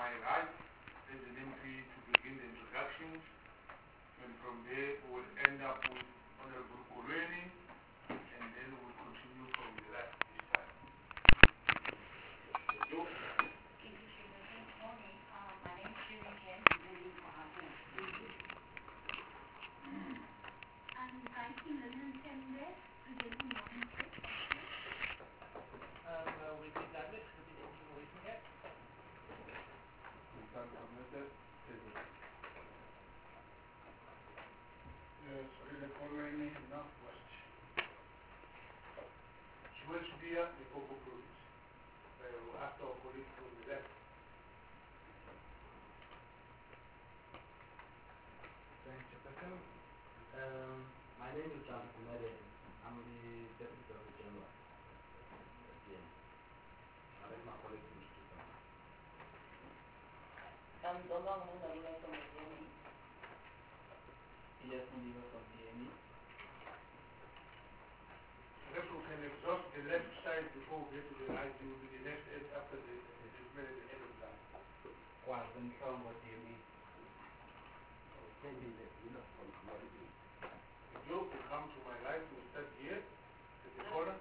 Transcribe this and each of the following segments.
my right as an MP to begin the introductions, and from there we will end up with Honorable Kulweni, and then we'll continue from the left this time. Thank you, Chairman. Good morning. My name is Shirley Chen, representing for Abu. I'm Saiti Lillian Tembe, presenting Northern State. Weekly Douglas, representing Western Cape. Sorry, Kulweni, Northwest. Suez-Dia, the Coco Province. After our colleague from the left. Thanks, Chairperson. My name is John Kumede. I'm the Deputy Director General at DN. I'll let my colleagues introduce themselves. I'm Zonga Mungalula from the DME. Yes, Mundiva from DME. Perhaps we can exhaust the left side before we get to the right. It will be the next edge after the display at the end of the line. Well, then come what DME. Joe will come to my right. We'll start here at the corner.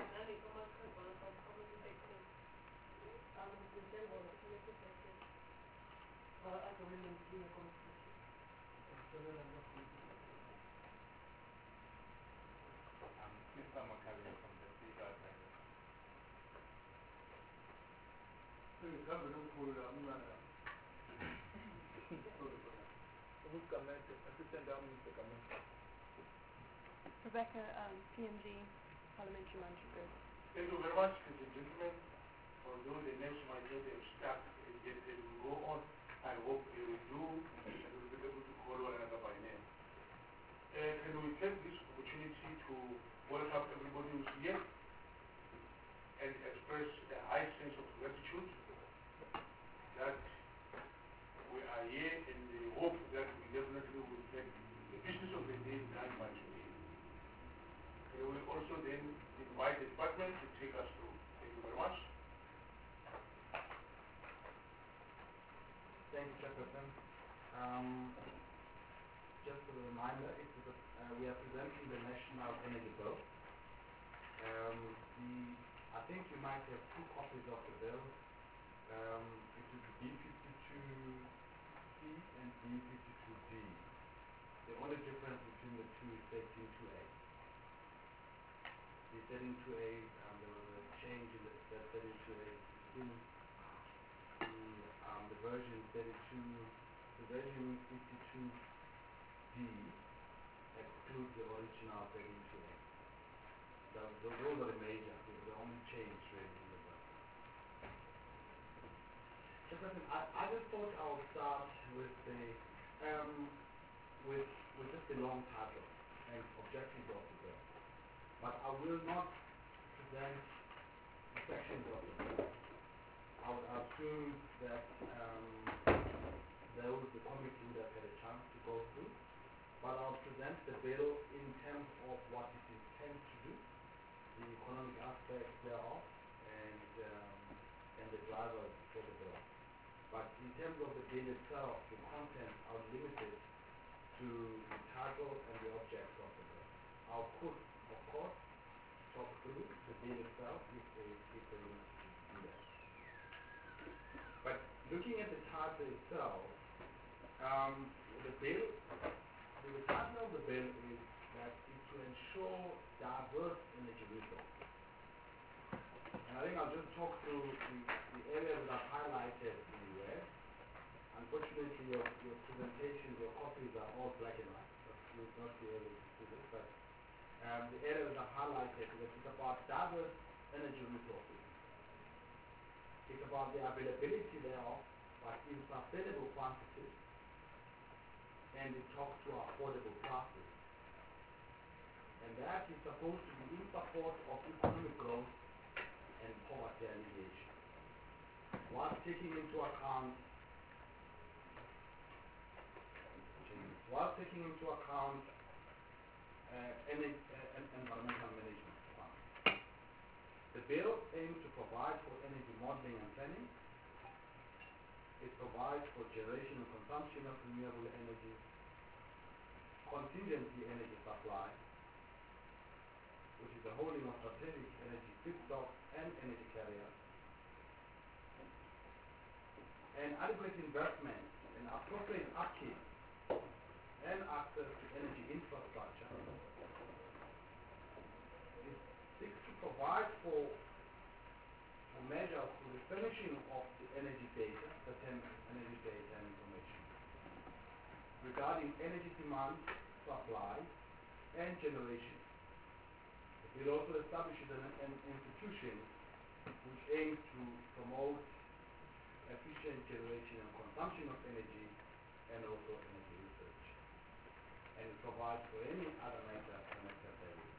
Rebecca, PMG, Parliamentary Monitoring Group. Thank you very much, ladies and gentlemen. Although the names might not have stuck, yet they will go on. I hope they will do, and we'll be able to call one another by name. Can we take this opportunity to welcome everybody who's here and express a high sense of gratitude that we are here in the hope that we definitely will get the business of the day done by today. We will also then invite the department to take us through. Thank you very much. Thank you, Chairperson. Just a reminder, we are presenting the National Energy Bill. I think you might have two copies of the bill. It is B52C and B52D. The only difference between the two is 13.2A. The 13.2A, there was a change in the 13.2A. The version 32, the version 52D excludes the original 13.2A. Those are the major, the only change really in the bill. I just thought I would start with just the long title and objectives of the bill. But I will not present the sections of the bill. I would assume that the committee would have had a chance to go through. But I'll present the bill in terms of what it intends to do, the economic aspects thereof, and the drivers for the bill. But in terms of the bill itself, the content, I'll limit it to the title and the objects of the bill. I'll could, of course, talk through the bill itself if they need to do that. But looking at the title itself, the title of the bill is that it's to ensure diverse energy resources. And I think I'll just talk through the areas that I've highlighted in the red. Unfortunately, your presentations, your copies are all black and white. You'll not be able to see this, but the areas I've highlighted, it's about diverse energy resources. It's about the availability thereof, but in sustainable quantities, and it talks to affordable prices. And that is supposed to be in support of economic growth and poverty alleviation, while taking into account environmental management. The bill aims to provide for energy modeling and planning. It provides for generation and consumption of renewable energy, contingency energy supply, which is the holding of strategic energy feedstocks and energy carriers, and adequate investment and appropriate upkeep and access to energy infrastructure. It seeks to provide for measures for the furnishing of the energy data, the term energy data and information, regarding energy demand, supply, and generation. It also establishes an institution which aims to promote efficient generation and consumption of energy and also energy research. And it provides for any other matter connected thereof.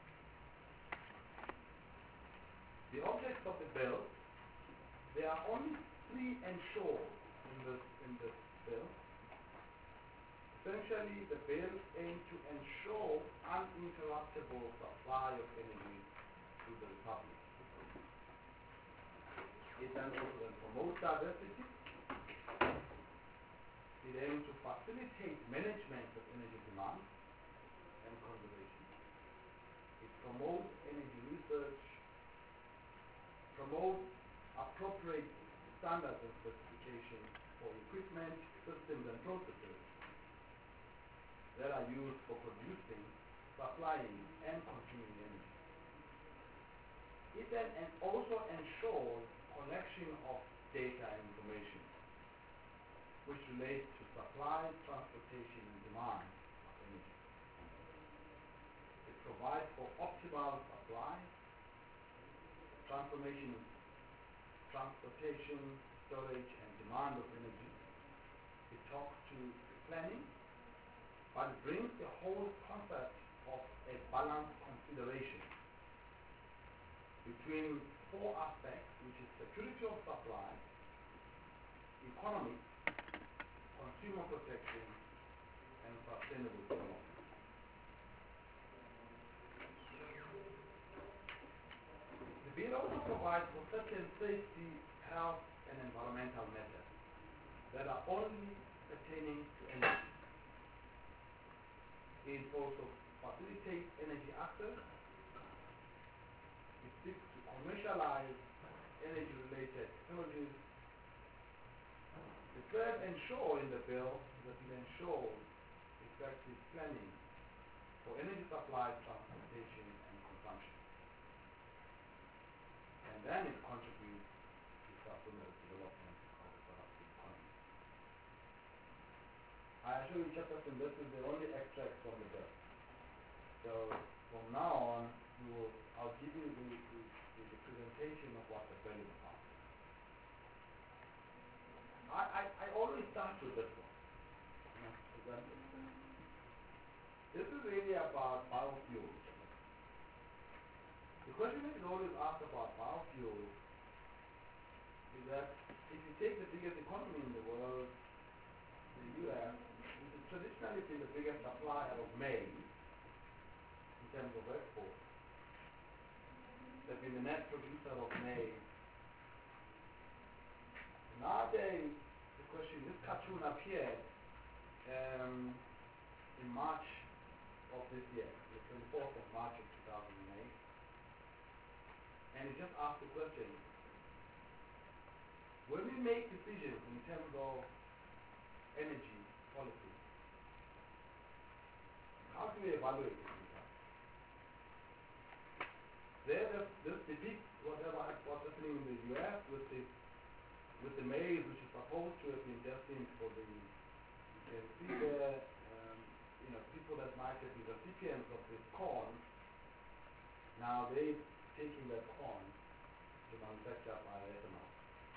The objects of the bill, there are only 3 ensures in this bill. Essentially, the bill aims to ensure uninterruptible supply of energy to the Republic. It then also promotes diversity. It aims to facilitate management of energy demand and conservation. It promotes energy research, promotes appropriate standards and specifications for equipment, systems, and processes that are used for producing, supplying, and consuming energy. It then also ensures collection of data and information which relates to supply, transportation, and demand of energy. It provides for optimal supply, transportation, storage, and demand of energy. It talks to planning, but it brings the whole concept of a balanced consideration between 4 aspects, which is security of supply, economy, consumer protection, and sustainable development. The bill also provides for certain safety, health, and environmental matters that are only pertaining to energy. It also facilitates energy access. It seeks to commercialize energy-related technologies. The third ensure in the bill that it ensures effective planning for energy supply, transportation, and consumption. And then it contributes to sustainable development of the South African economy. I assure you, Chairperson, this is the only extract from the bill. So from now on, I'll give you the presentation of what the bill is about. I always start with this one. This is really about biofuels. The question that is always asked about biofuels is that if you take the biggest economy in the world, the U.S., which has traditionally been the biggest supplier of maize in terms of export, they've been the net producer of maize. Nowadays, the question, this cartoon appeared in March of this year, the 24th of March of 2008, and it just asked the question, when we make decisions in terms of energy policy, how do we evaluate it? This depicts what's happening in the U.S. with the maize, which is supposed to have been destined for the, you can see there, people that might have been recipients of this corn, now they're taking that corn to manufacture bioethanol.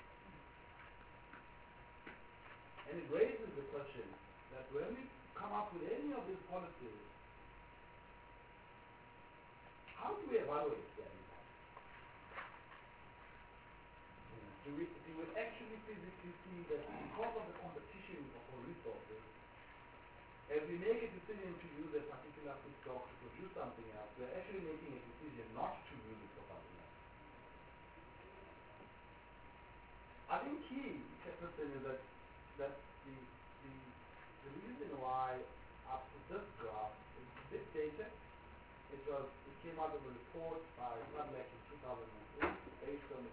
And it raises the question that when we come up with any of these policies, how do we evaluate their impact? Do we actually physically see that because of the competition for resources, as we make a decision to use a particular feedstock to produce something else, we're actually making a decision not to use it for something else? I think key, Chairperson, is that the reason why up to this graph is a bit dated. It came out of a report by Sadlek in 2008 based on the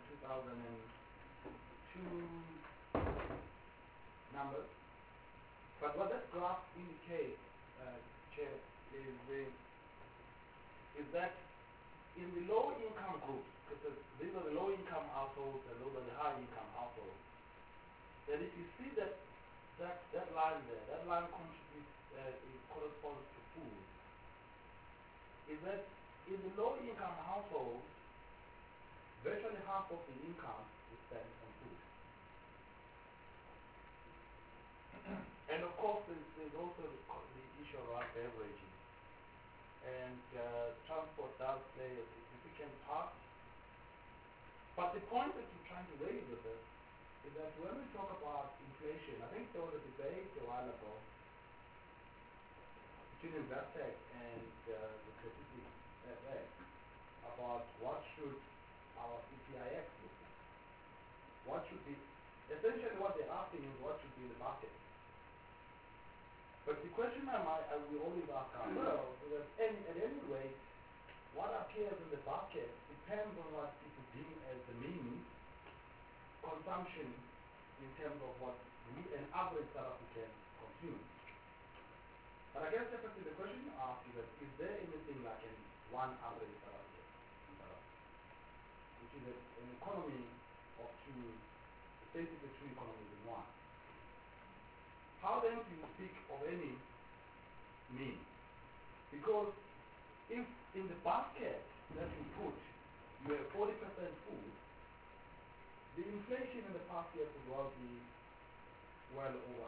2002 numbers. But what that graph indicates, Chair, is that in the low income groups, because these are the low income households and those are the high income households, that if you see that line there, that line contributes, it corresponds to food, is that in the low income households, virtually half of the income is spent on food. And of course, there's also the issue around beverages. And transport does play a significant part. But the point that you're trying to raise with this is that when we talk about inflation, I think there was a debate a while ago between Investec and the Credit FX about what should our CPIX look like. What should be, essentially what they're asking is what should be in the basket. But the question we always ask ourselves is that at any rate, what appears in the basket depends on what people deem as the mean consumption in terms of what an average South African consumes. But I guess definitely the question you ask is that is there anything like one average South African in South Africa, which is an economy of two, basically two economies in one. How then do you speak of any mean? Because if in the basket that you put, you have 40% food, the inflation in the past year could well be well over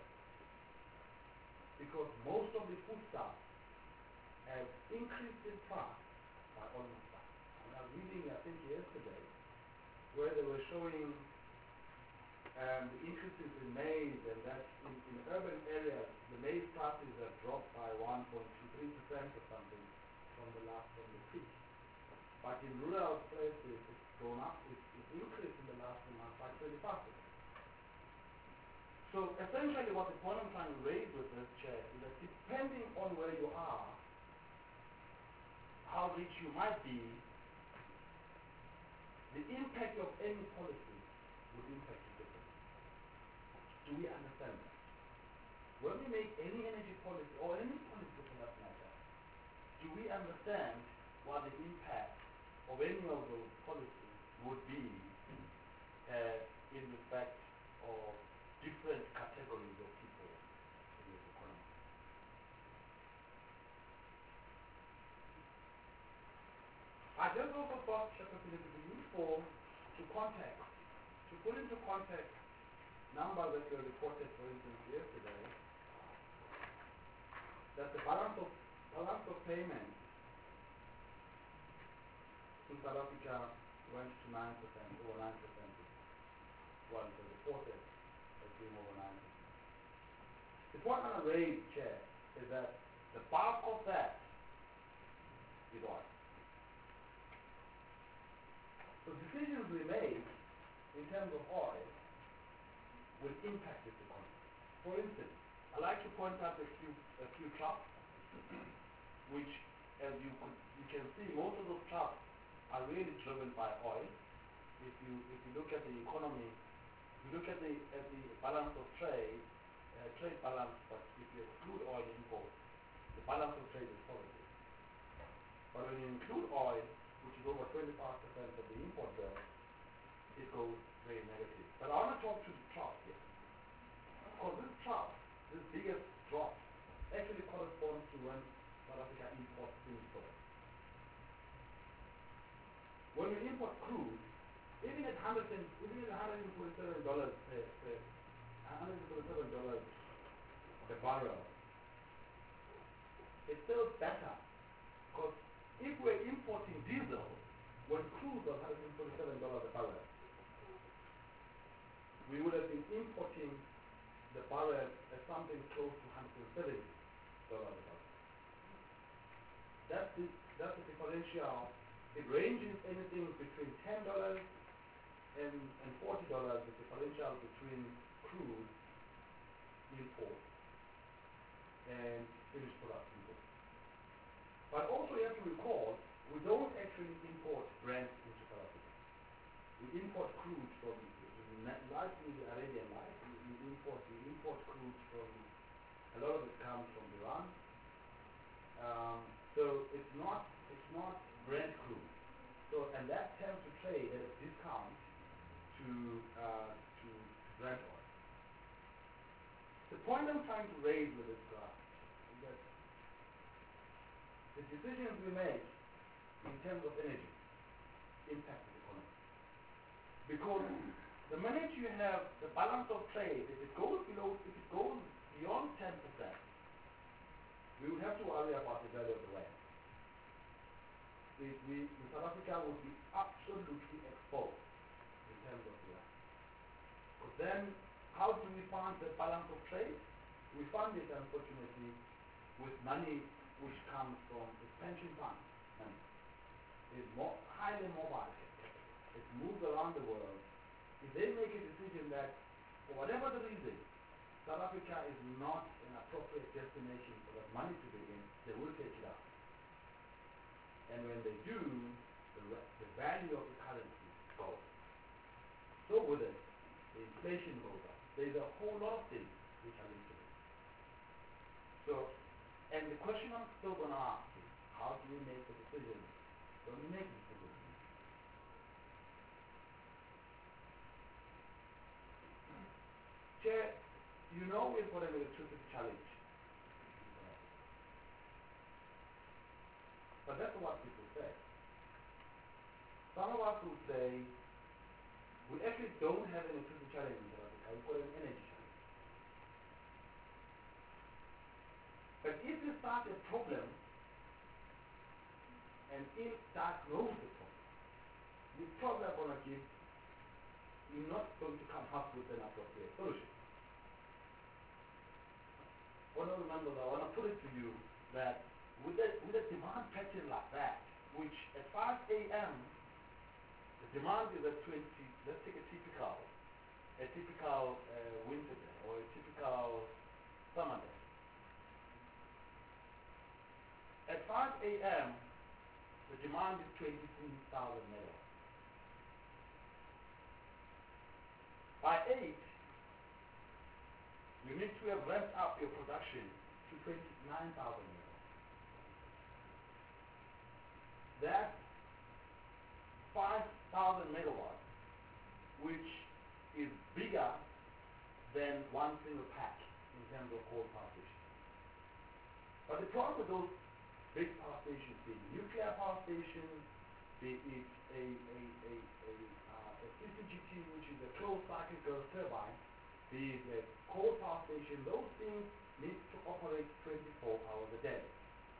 100%. Because most of the foodstuffs have increased in price by almost that. I was reading, I think yesterday, where they were showing the increases in maize, and that in urban areas, the maize prices have dropped by 1.23% or something from the peak. But in rural places, it's gone up, it's increased in the last 2 months by 25%. So essentially what the point I'm trying to raise with this, Chair, is that depending on where you are, how rich you might be, the impact of any policy would impact you differently. Do we understand that? When we make any energy policy, or any policy for that matter, do we understand what the impact of any of those policies would be in respect of different categories of people in this economy? I just also thought it would be useful to put into context numbers that were reported, for instance, yesterday, that the balance of payment in South Africa went to 9%, over 9%. Well, it was reported as being over 9%. The point I'm going to raise, Chair, is that the bulk of that is oil. So decisions we make in terms of oil will impact this economy. For instance, I'd like to point out a few trucks, which, as you can see, most of those trucks are really driven by oil. If you look at the economy, if you look at the balance of trade balance, but if you exclude oil imports, the balance of trade is positive. But when you include oil, which is over 25% of the import bill, it goes very negative. But I want to talk to the trough here. Because this trough, this biggest drop, actually corresponds to when South Africa imports finished products. When we import crude, even at $147 per barrel, it's still better. Because if we're importing diesel, when crude was $147 a barrel, we would have been importing the barrel at something close to $170 a barrel. That's the differential. It ranges anything between $10 and $40, the differential between crude import and finished product import. But also you have to recall, we don't actually import Brent into South Africa. We import crude from, largely the Arabian Light, we import crude from, a lot of it comes from Iran. So it's not Brent crude. So, and that tends to trade at a discount to Brent oil. The point I'm trying to raise with this graph is that the decisions we make in terms of energy impact the economy. Because the minute you have the balance of trade, if it goes beyond 10%, we would have to worry about the value of the land. South Africa would be absolutely exposed in terms of the land. Because then, how do we fund the balance of trade? We fund it, unfortunately, with money which comes from the pension fund money. It's highly mobile. It moves around the world. If they make a decision that, for whatever the reason, South Africa is not an appropriate destination for that money to be in, they will take it out. And when they do, the value of the currency goes. So with it, the inflation goes up. There's a whole lot of things which are linked to it. So, and the question I'm still going to ask is, how do we make the decision when we make the decision? Chair, you know we've got an electricity challenge. But that's what people say. Some of us will say, we actually don't have an electricity challenge in South Africa, we've got an energy challenge. But if you start a problem and diagnose the problem, you're probably going to you're not going to come up with an appropriate solution. I want to put it to you that with a demand pattern like that, which at 5 a.m. the demand is at 20, let's take a typical winter day or a typical summer day. At 5 a.m. the demand is 23,000 megawatts. By 8, you need to have ramped up your production to 29,000 megawatts. That's 5,000 megawatts, which is bigger than one single pack in terms of coal power stations. But the problem with those big power stations, be it nuclear power stations, be it a CCGT, which is a closed cycle gas turbine, be it a coal power station, those things need to operate 24 hours a day.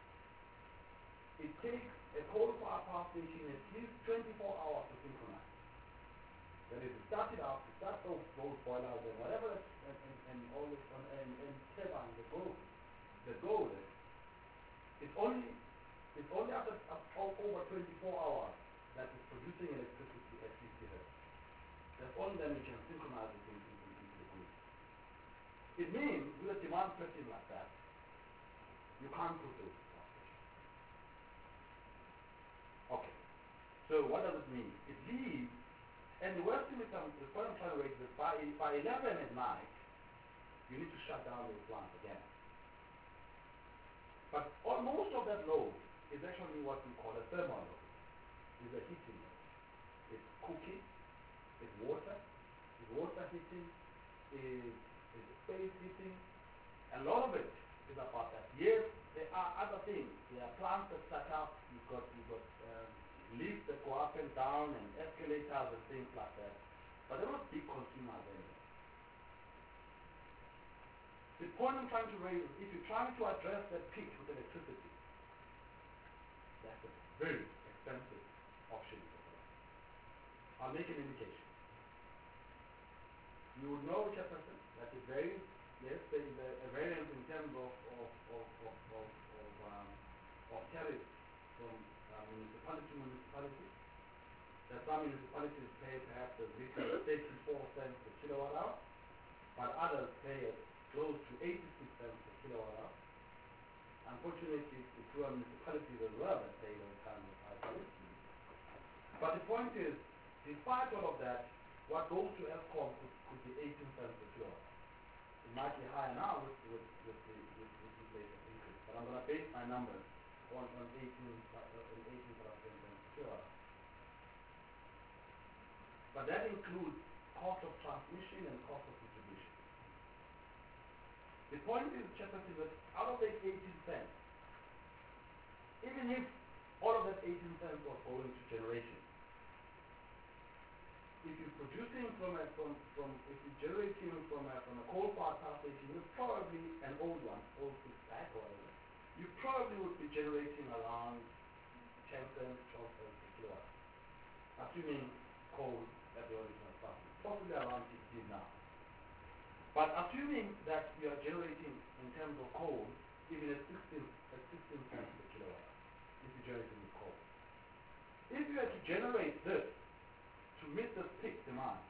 It takes a coal power station at least 24 hours to synchronize. That is, to start it up, to start those boilers and whatever, and all this, and turbines that go with it. It's only after over 24 hours that it's producing electricity at 50 hertz. That's only then we can synchronize it into the grid. It means with a demand pattern like that, you can't put those power stations. Okay. So what does it mean? It leaves, and the worst thing is, the point I'm trying to raise is by 11 at night, you need to shut down those plants again. But most of that load is actually what we call a thermal load. It's a heating load. It's cooking, it's water heating, is space heating. A lot of it is about that. Yes, there are other things. There are plants that set up. You've got lifts that go up and down and escalators and things like that. But they're not big consumers anyway. The point I'm trying to raise is, if you're trying to address that peak with electricity, that's a very expensive option. I'll make an indication. You would know, Chairperson, that it varies. Yes, there is a variance in terms of tariffs from municipality to municipality. That some municipalities pay perhaps as little as 34 cents per kilowatt hour, but others pay at close to 86 cents per kilowatt hour. Unfortunately, it's the poor municipalities as well that pay those kinds of high prices. But the point is, despite all of that, what goes to ESCOM could be 18 cents per kilowatt. It might be higher now with inflation increase, but I'm going to base my numbers on 18 plus 10 cents per kilowatt. But that includes cost of transmission and cost of distribution. The point is, Chairperson, that out of that 18 cents, even if all of that 18 cents was going to generation, if you're producing if you're generating from a coal-fired power station, it's probably an old one, old six-pack or whatever, you probably would be generating around 10 cents, 12 cents per kilowatt, assuming coal at the original start, possibly around 15 now. But assuming that you are generating in terms of coal, even at 16 cents per kilowatt, if you're generating with coal. If you had to generate this to meet the peak demand,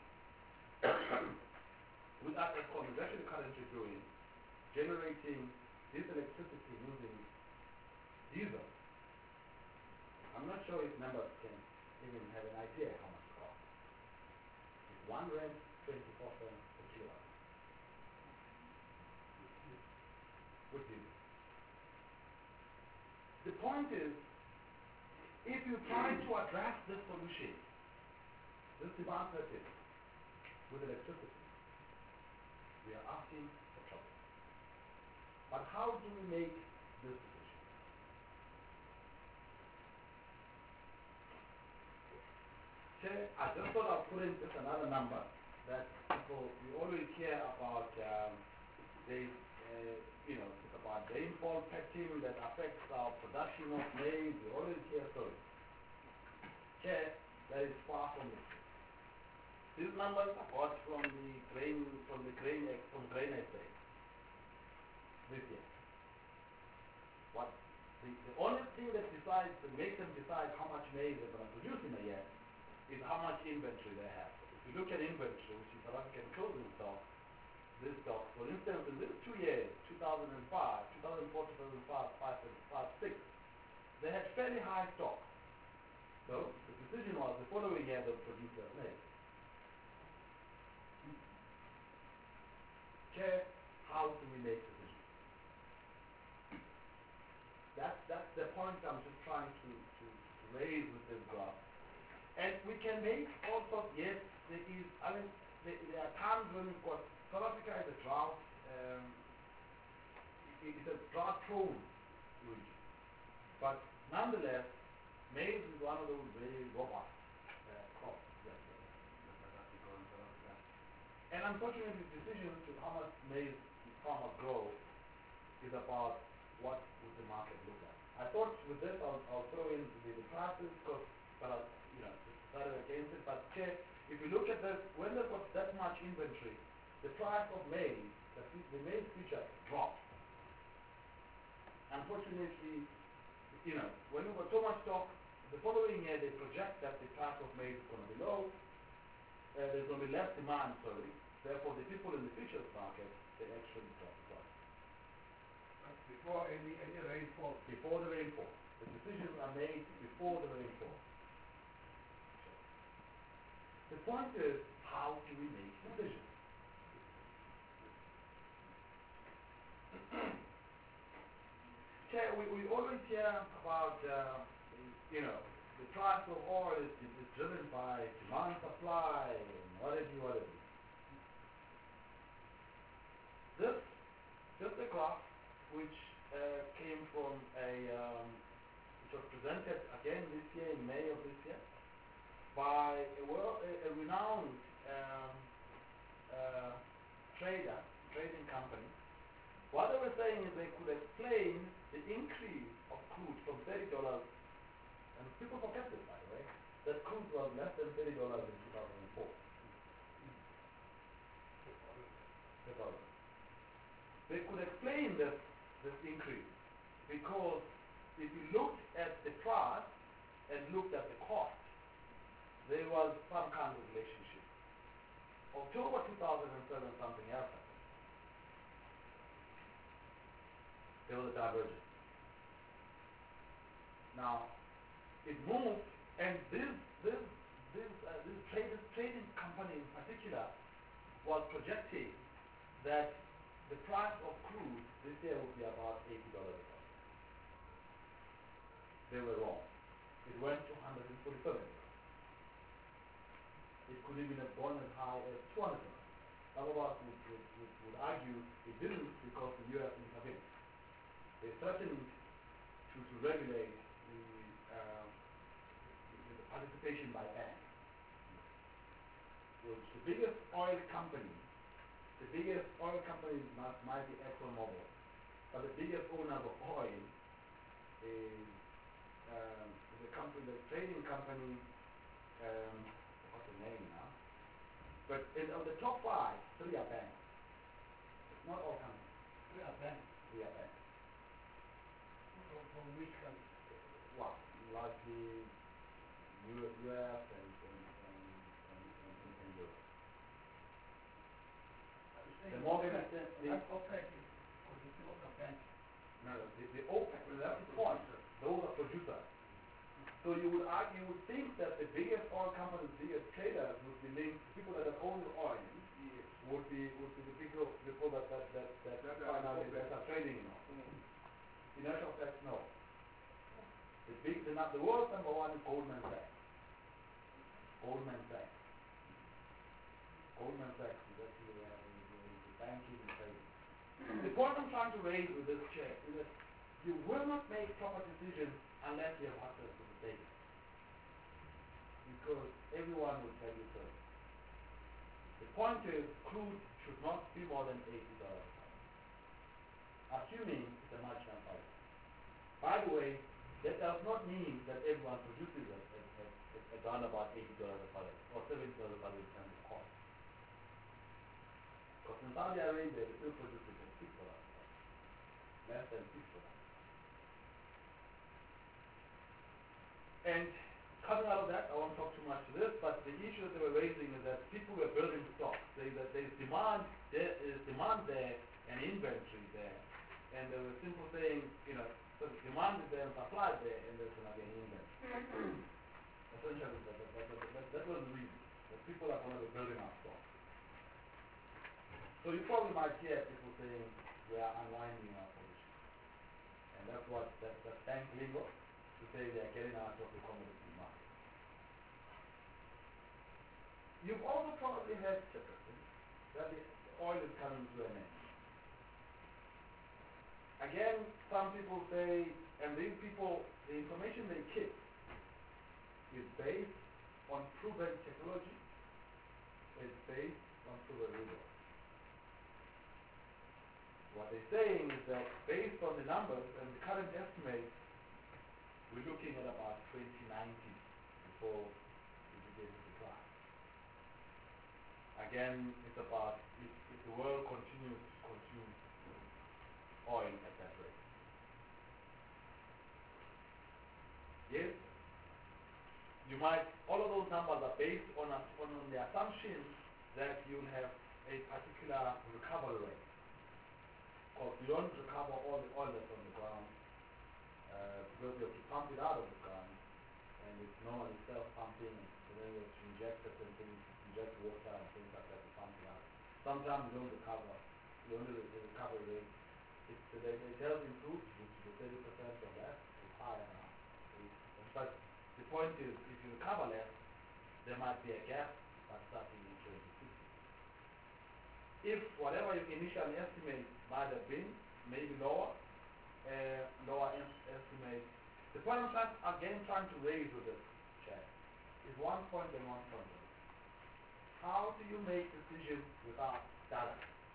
with that ESCOM is actually currently doing, generating this electricity using diesel. I'm not sure if members can even have an idea how much it costs. It's 1 rand, 24 cents per kilowatt. With diesel. The point is, if you try to address this solution, this demand circuit with electricity, we are asking for trouble. But how do we make this decision? Okay, I just thought I'd put in just another number that people, we always hear about it's about rainfall pattern that affects our production of maize. We always hear stories. Okay, that is far from the truth. These numbers are got from Grain SA this year. The only thing that makes them decide how much maize they're going to produce in a year is how much inventory they have. If you look at inventory, which is South African closing stock, this stock, for instance, in these 2 years, 2004, 2005, 6, they had fairly high stock. So the decision was the following year they'll produce their maize. Okay, how do we make decisions? That's the point I'm just trying to raise with this graph. And we can make all sorts, yes, there are times when we've got, South Africa is a drought, it's a drought-prone region. But nonetheless, maize is one of those very robust crops that we grow in South Africa. And unfortunately, the decision to how much maize farmers grow is about what would the market look like. I thought with this I'll throw in the prices, but decided against it. But if you look at this, when they've got that much inventory, the price of maize, the maize future drops. Unfortunately, when you've got so much stock, the following year they project that the price of maize is going to be low. There's going to be less demand, therefore the people in the futures market, they actually drop the price. Before any rainfall. Before the rainfall. The decisions are made before the rainfall. The point is, how do we make decisions? We always hear about, the price of oil is driven by demand, supply, and whatever. This, just a graph which came from which was presented again this year, in May of this year, by a renowned trading company. What they were saying is they could explain the increase of crude from $30, and people forget this, by the way, that crude was less than $30 in 2004. They could explain this increase because if you looked at the price and looked at the cost, there was some kind of relationship. October 2007, something else happened. there was a divergence. Now, it moved, and this trading company in particular was projecting that the price of crude this year would be about $80 a barrel. They were wrong. It went to $147. It could even have gone as high as $200. Some of us would argue it didn't because the U.S. intervened. They threatened to regulate the participation by banks. So the biggest oil company might be ExxonMobil, but the biggest owner of oil is the trading company, what's the name now? But of the top 5, 3 are banks. It's not all companies. 3 are banks. 3 are banks. From which country? Well, largely US and Europe. The Morgan That's OPEC, because it's not a bank. No, the OPEC, well, that's the point. Those are producers. So you would think that the biggest oil companies, the biggest traders would be linked, people that own the oil would be the people that finally are trading in oil. In actual fact, no. The world's number one is Goldman Sachs. Goldman Sachs is actually the banking and trading. The point I'm trying to raise with this chair is that you will not make proper decisions unless you have access to the data. Because everyone will tell you so. The point is, crude should not be more than $80 a barrel, assuming it's a marginal price. By the way, that does not mean that everyone produces at around about $80 a barrel or $70 a barrel in terms of cost. Because in Saudi Arabia, they still produce it at $6 a barrel, less than $6. And coming out of that, I won't talk too much to this, but the issue that they were raising is that people were building stocks, saying that there is demand there and inventory there, and they were simply saying, so the demand is there and supply there, and there's again inventory. Essentially, that was the reason that people are going to be building up stocks. So you probably might hear people saying we are unwinding our position, and that's bank lingo to say they are getting out of the commodity market. You've also probably heard that the oil is coming to an end. Again, some people say, and these people, the information they keep is based on proven technology, it's based on proven results. What they're saying is that based on the numbers and the current estimates, we're looking at about 2090 before we begin to decline. Again, it's about if the world continues to consume oil at that rate. Yes, all of those numbers are based on the assumption that you'll have a particular recovery rate. Because you don't recover all the oil that's on the ground, because you have to pump it out of the ground, and it's normally self-pumping, so then you have to inject certain things, inject water and things like that to pump it out. Sometimes you don't recover, the recovery rate, they tell improved, which is 30% or less, it's higher now. But the point is, if you recover less, there might be a gap by starting in 2050. If whatever your initial estimate might have been, maybe lower estimate. The point I'm trying to raise with this chat is one point and one point. How do you make decisions without data?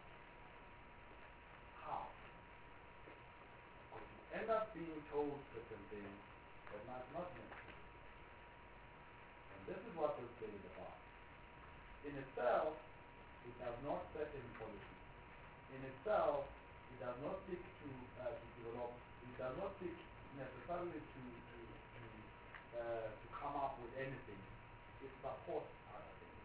How? Because you end up being told certain things that might not make sense. And this is what this thing is about. In itself, it does not set any policy. In itself, it does not seek to develop, it does not seek necessarily to come up with anything. It supports other things.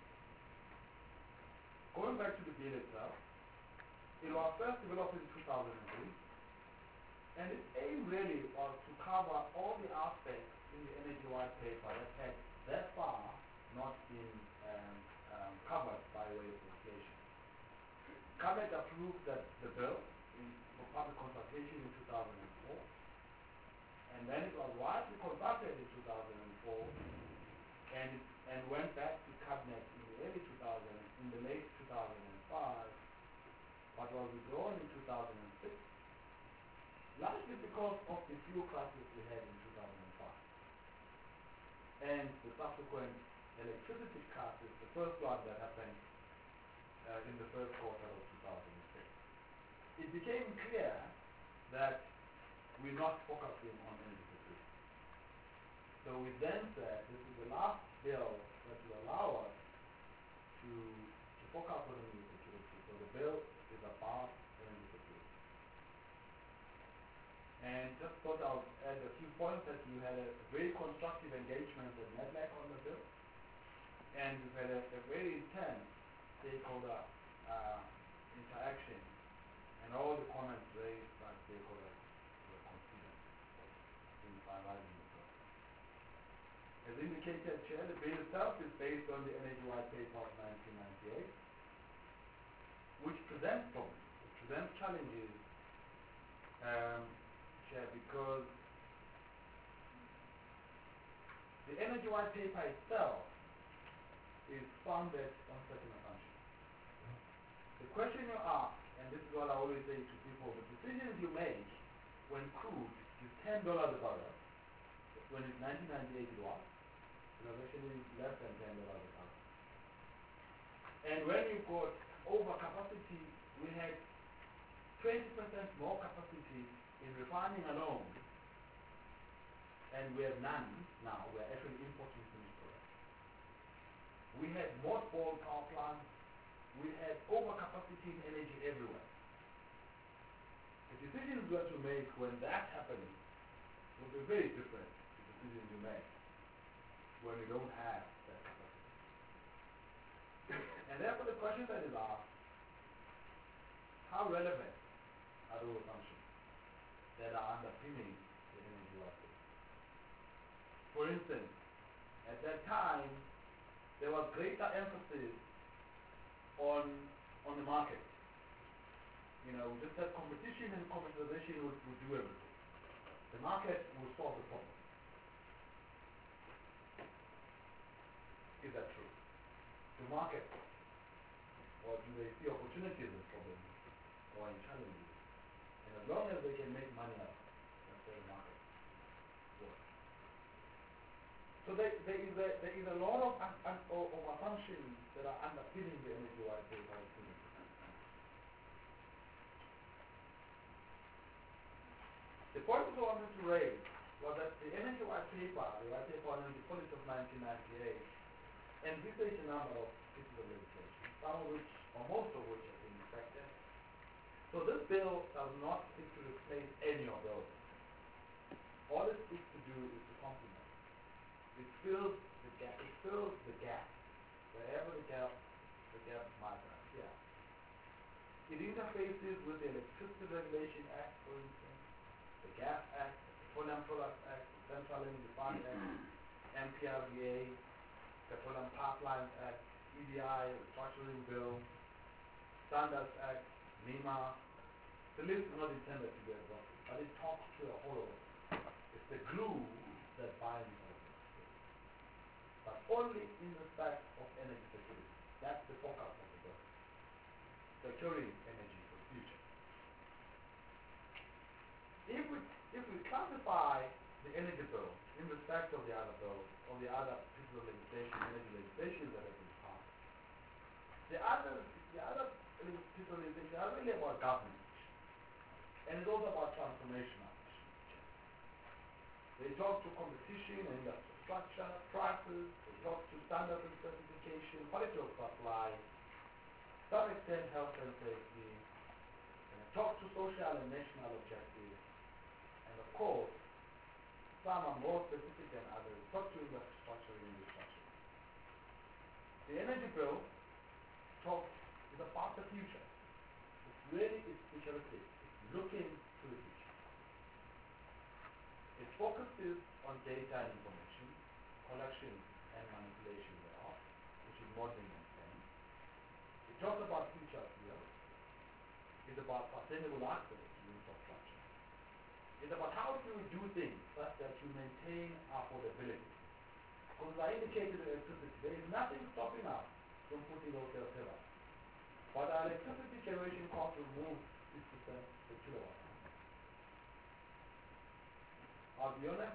Going back to the bill itself, it was first developed in 2003. And its aim really was to cover all the aspects in the energy white paper that had that far not been covered by way of legislation. Cabinet approved the bill for public consultation in 2004, and then it was widely consulted in 2004, and went back to cabinet in the late 2005, but was withdrawn in 2006, largely because of the fuel crisis we had in 2005 and the subsequent electricity crisis, the first one that happened in the first quarter of 2006. It became clear that we're not focusing on energy security. So we then said this is the last bill that will allow us to focus on energy security. So the bill is about energy security. And just thought I'll add a few points that we had a very constructive engagement with NEDLAC on the bill, and we've had a very intense stakeholder interaction, and all the comments raised by stakeholders were considered in finalizing the bill. As indicated, Chair, the bill itself is based on the Energy White Paper of 1998, which presents problems, it presents challenges, Chair, because the Energy White Paper itself is founded on certain assumptions. The question you ask, and this is what I always say to people, the decisions you make when crude is $10 a barrel, when in 1998 it was actually less than $10 a barrel. And when you got overcapacity, we had 20% more capacity in refining alone, and we have none now. We're actually importing finished products. We had mothballed power plants. We had overcapacity in energy everywhere. The decisions we had to make when that happened will be very different to the decisions you make when you don't have that capacity. And therefore the question that is asked, how relevant are those assumptions that are underpinning the energy market? For instance, at that time, there was greater emphasis on the market. You know, just that competition and commercialization would do everything. The market will solve the problem. Is that true? The market, or do they see opportunities in problems or in challenges? And as long as they can make money out of it, that's where the market works. So there is a lot of assumptions that are underpinning the energy white paper. The point I wanted to raise was that the energy white paper, the white paper on energy policy of 1998, envisaged a number of pieces of legislation, some of which, or most of which, have been effective. So this bill does not seek to replace any of those. All it seeks to do is to complement. It fills the gap. It fills the gap wherever the gap might appear. It interfaces with the Electricity Regulation Act, for instance, the Gas Act, the Petroleum Products Act, the Central Energy Fund Act, MPRVA, Petroleum Pipelines Act, EDI, the Structuring Bill, Standards Act, NEMA. The list is not intended to be exhaustive, but it talks to a whole of it. It's the glue that binds all of it. But only in respect of energy security. That's the focus of the bill. Securing energy for the future. If we classify the energy bill in respect of the other bills or the other pieces of legislation, energy legislation that have been passed, the other pieces of legislation are really about governance, and it's also about transformational issues. They talk to competition and industrial structure, prices, they talk to standards and specification, quality of supply, to some extent health and safety, and they talk to social and national objectives, and of course, some are more specific than others, talk to industry structure and infrastructure. The energy bill is about the future. It's futuristic. It's looking to the future. on data and information, collection and manipulation thereof, which is modeling and planning. It talks about future fields. It's about sustainable access to infrastructure. It's about how do you do things such that you maintain affordability. Because as I indicated in electricity, there is nothing stopping us from putting those pillars. But our electricity generation cost will move 6% per kilowatt. I'll be honest,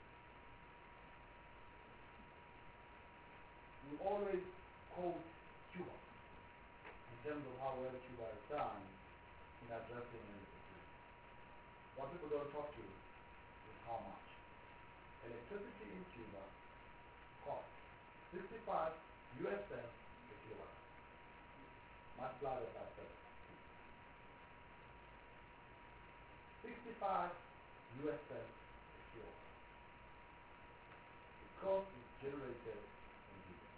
we always quote Cuba in terms of how well Cuba has done in addressing energy security. What people don't talk to is how much. Electricity in Cuba costs 65 US cents per kilowatt. Multiply that by 7. 65 US cents per kilowatt. The cost is generated in Cuba.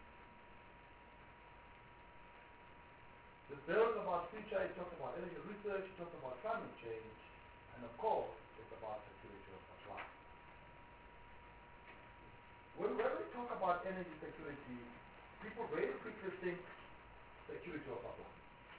The bill is about future, it talks about energy research, it talks about climate change, and of course, it's about security of supply. When we talk about energy security, people very quickly think security of supply.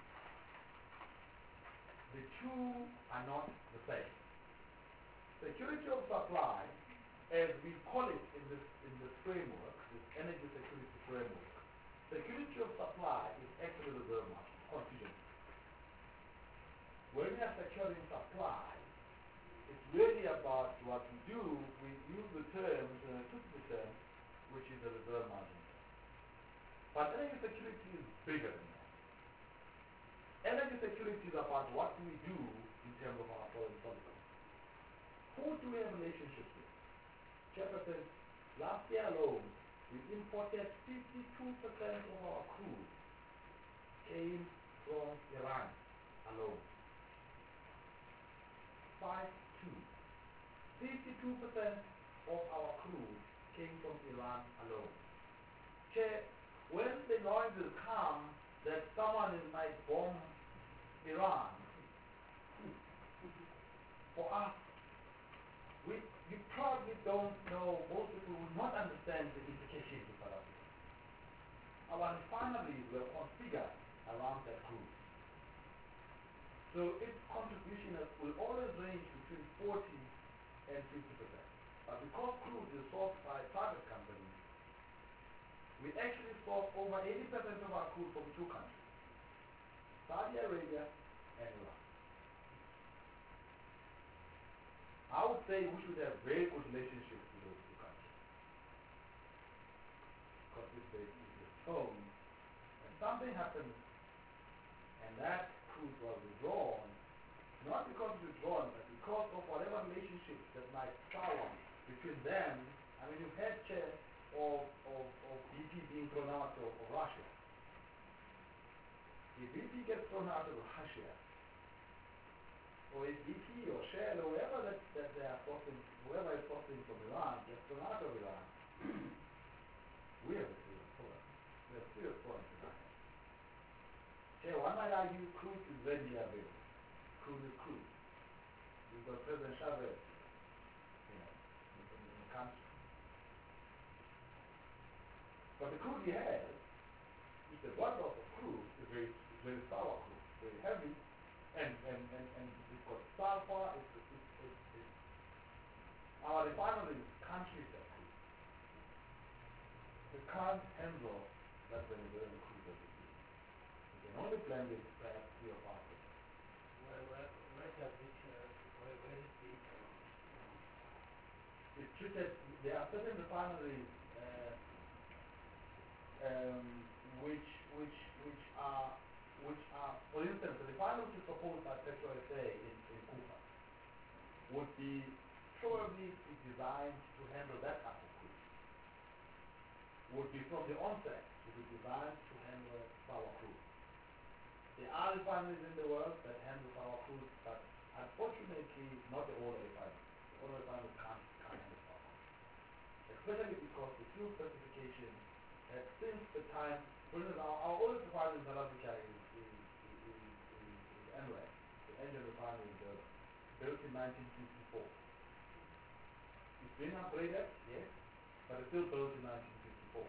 The two are not the same. Security of supply, as we call it in this framework, this energy security framework, security of supply is actually reserve margin, contingency. When we are securing supply, it's really about what we do. We use the terms, term, which is the reserve margin. But energy security is bigger than that. Energy security is about what we do in terms of our foreign policy. Who do we have relationships with? Jefferson, last year alone, we imported 52% of our crude came from Iran alone. 52% of our crude came from Iran alone. Okay, when the noise will come that someone might bomb Iran, for us, you probably don't know, most people will not understand the implications of South Africa. Our refineries were configured around that crude. So its contribution will always range between 40 and 50%. But because crude is sourced by private companies, we actually source over 80% of our crude from two countries, Saudi Arabia and Iran. I would say we should have very good relationships with those two countries. Because if they phone and something happens and that crude was withdrawn, not because it's withdrawn, but because of whatever relationships that might sour between them. I mean, you've had chair of BP being thrown out of Russia. If BP gets thrown out of Russia, or if BP or Shell or whoever that they are sourcing, whoever is sourcing from Iran gets thrown out of Iran, we have a serious problem. We have a serious problem in Iran. Okay, one might argue crude is readily available. Crude is crude. We've got President Chavez, in the country. But the crude he has, which the blood loss of crude, is very sour crude, very heavy, and it's got sulfur. Our refineries can't treat that crude. They can't handle that Venezuelan crude that we use. We can only blend it perhaps 3 or 5%. Where does it, where is it? It's treated. There are certain refineries which are, for instance, the refinery which is proposed by Petro SA in Kufa would be probably designed to handle that type of crude. Would be from the onset, would be designed to handle sour crude. There are refineries in the world that handle sour crude, but unfortunately not all refineries. All refineries can't handle sour crude. Especially because the fuel specification has since the time, for instance, our oldest refinery in South Africa is NREC, the engine refinery in Durban, built in 1954. It's been upgraded, yes, but it's still built in 1954.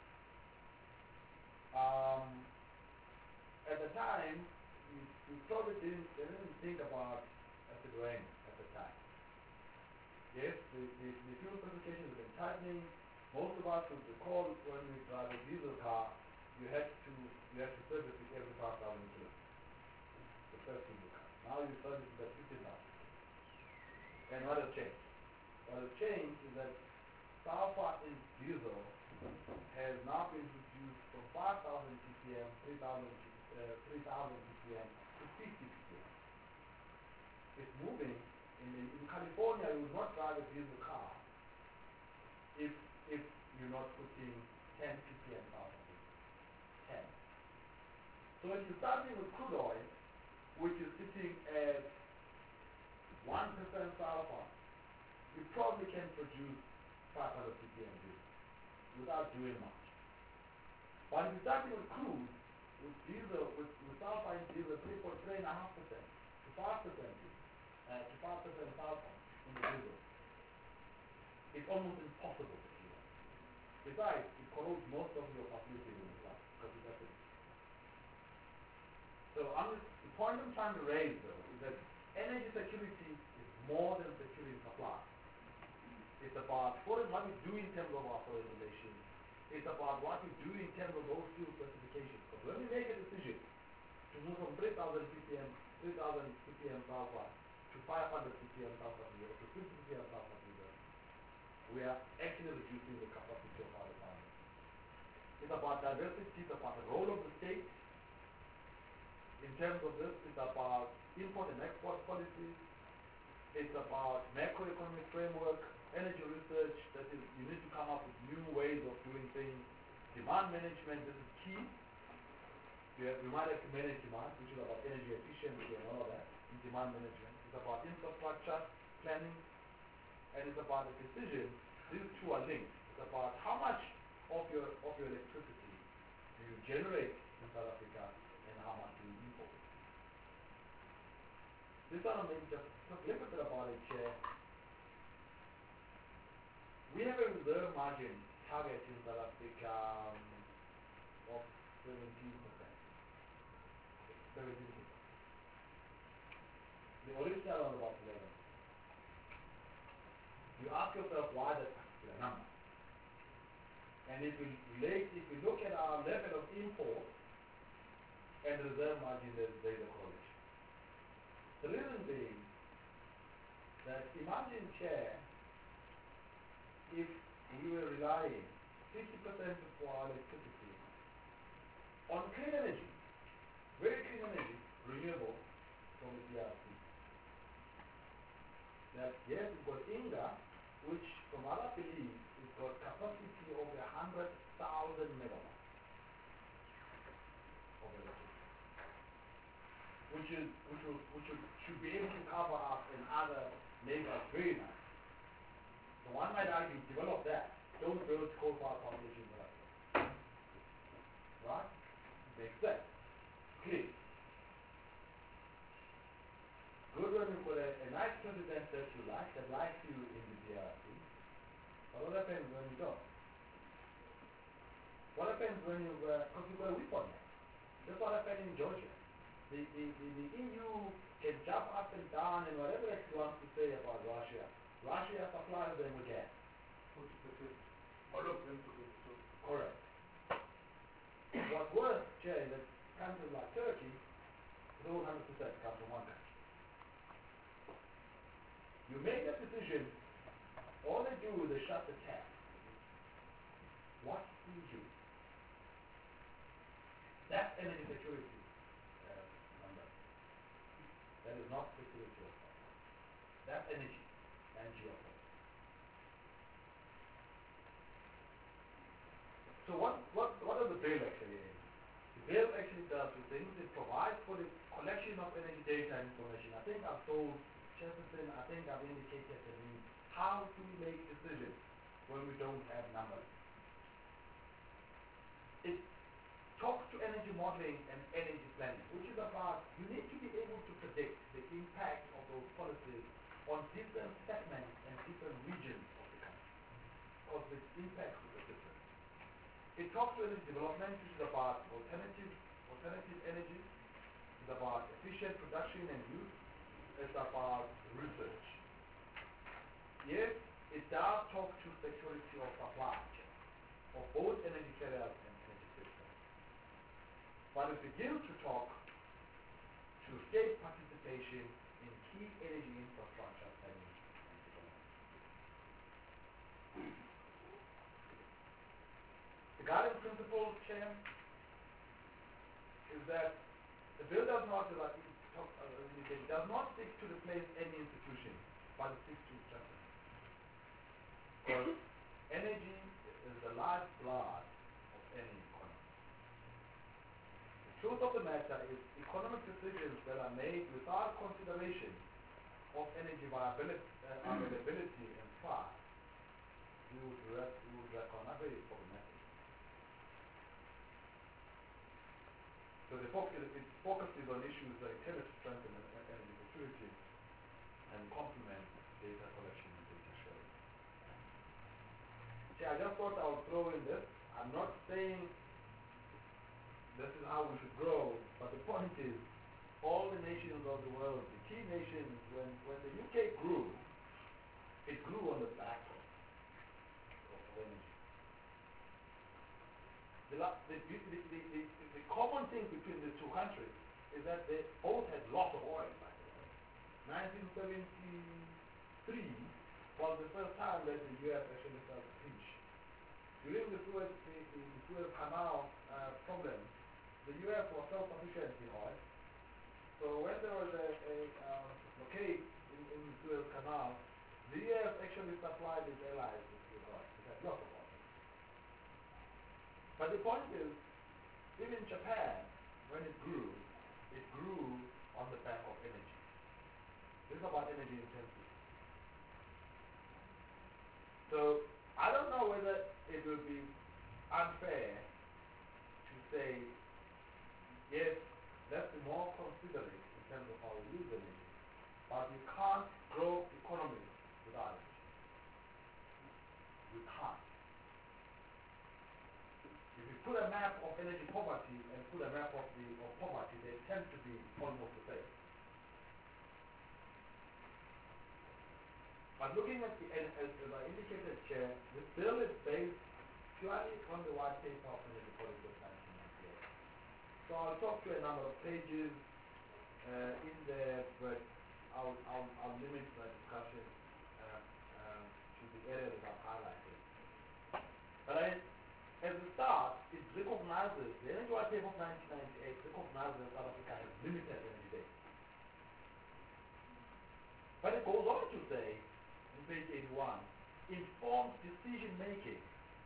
At the time, we probably they didn't think about acid rain at the time. Yes, the fuel specifications have been tightening. Most of us would recall when we drive a diesel car, you have to service it every 5,000 kilometers. The first diesel car. Now you service it at 15,000. And what has changed? What has changed is that sulfur in diesel has now been reduced from 5,000 ppm, 3,000 ppm to 50 ppm. It's moving. In California, you would not drive a diesel car if you're not putting 10 ppm sulfur in it. 10. So if you're starting with crude oil, which is sitting at 1% sulfur, you probably can produce 500 ppm diesel without doing much. But if you're starting with crude, with diesel, with sulfur in diesel, 3.5% to 5% diesel, to 5% sulfur in the diesel, it's almost impossible to do that. Besides, it corrodes most of your facilities in the plant because it doesn't. So the point I'm trying to raise, though, is that energy security is more than securing supply. It's about what we do in terms of our foreign relations. It's about what we do in terms of those fuel specifications. Because when we make a decision to move from 3,000 ppm sulfur to 500 ppm sulfur diesel, to 50 ppm sulfur diesel, we are actually reducing the capacity of our refinery. It's about diversity, it's about the role of the state. In terms of this, it's about import and export policies. It's about macroeconomic framework, energy research, that is, you need to come up with new ways of doing things. Demand management, this is key. We might have to manage demand, which is about energy efficiency and all of that, in demand management. It's about infrastructure planning, and it's about the decision. These two are linked. It's about how much of your electricity do you generate in South Africa and how much do you import. This one maybe just talk a little bit about it, Chair. We have a reserve margin target in South Africa of 17%. 17%. The original was about 11. You ask yourself why that particular number. And if we look at our level of import and the reserve margin, there's a correlation. The reason being that imagine, Chair, if we were relying 50% of our electricity on clean energy, very clean energy, renewable from the DRC. That yes, we've got Inga, which from what I believe has got capacity of 100,000 megawatts of electricity, which should be able to cover up in other neighbors very nice. So one might argue, develop that. Don't build coal-fired power stations like that. Right? Makes sense. Clear. Good when you've got a nice president that you like, that likes you in the DRC. But what happens when you don't? What happens when you, because you've got a weapon there? That's what happened in Georgia. The EU can jump up and down and whatever it wants to say about Russia. Russia supplies them with gas. 40%. All of them together. So Correct. What's worse, Chair, is that countries like Turkey, those 100% come from one country. You make that decision, all they do is they shut the tap. What do you do? That's energy security number. That is not security of supply. That's energy and geopolitics. So what does the bill actually do? The bill actually does two things. It provides for the collection of energy data and information. I think I've told Chesterton, I think I've indicated to him how to make decisions when we don't have numbers. It talks to energy modeling and energy planning, which is about you need to be able to predict the impact of those policies on different segments and different regions of the country. because of its impact with the system. It talks to energy development, which is about alternative energy. It's about efficient production and use. It's about research. Yes, it does talk to security of supply of both energy carriers and energy systems. But it begins to talk to state participation in key energy infrastructure planning and development. The guiding principle, Chair, is that the bill does not, does not seek to replace any institution, but it seeks to strengthen it. Because energy is the lifeblood of any economy. The truth of the matter is economic decisions that are made without consideration of energy availability and price, we would reckon are very problematic. So it focuses on issues that intended to strengthen energy security and complement data collection and data sharing. See, I just thought I would throw in this. I'm not saying this is how we should grow, but the point is, all the nations of the world, the key nations, when the UK grew, it grew on the back of energy. The common thing between the two countries is that they both had lots of oil, by the way. 1973 was the first time that the US actually felt a pinch. During the Suez Canal problem, the US was self-sufficient in oil. So when there was a blockade in the Suez Canal, the US actually supplied its allies with oil. It had lots of oil. But the point is, even Japan, when it grew on the back of energy. This is about energy intensity. So I don't know whether it will be unfair to say, yes, let's be more considerate in terms of how we use energy, but we can't grow economies without energy. We can't. If you put a map of energy poverty and put a map of poverty, they tend to be almost the same. But looking at as I indicated, Chair, this bill is based purely on the white paper of energy policy of 1998. So I'll talk to a number of pages in there, but I'll limit my discussion to the areas that I've highlighted. But as a start, it recognizes, the Energy White Paper of 1998 recognizes that South Africa has limited energy data. But it goes on to say, in page 81, informed decision making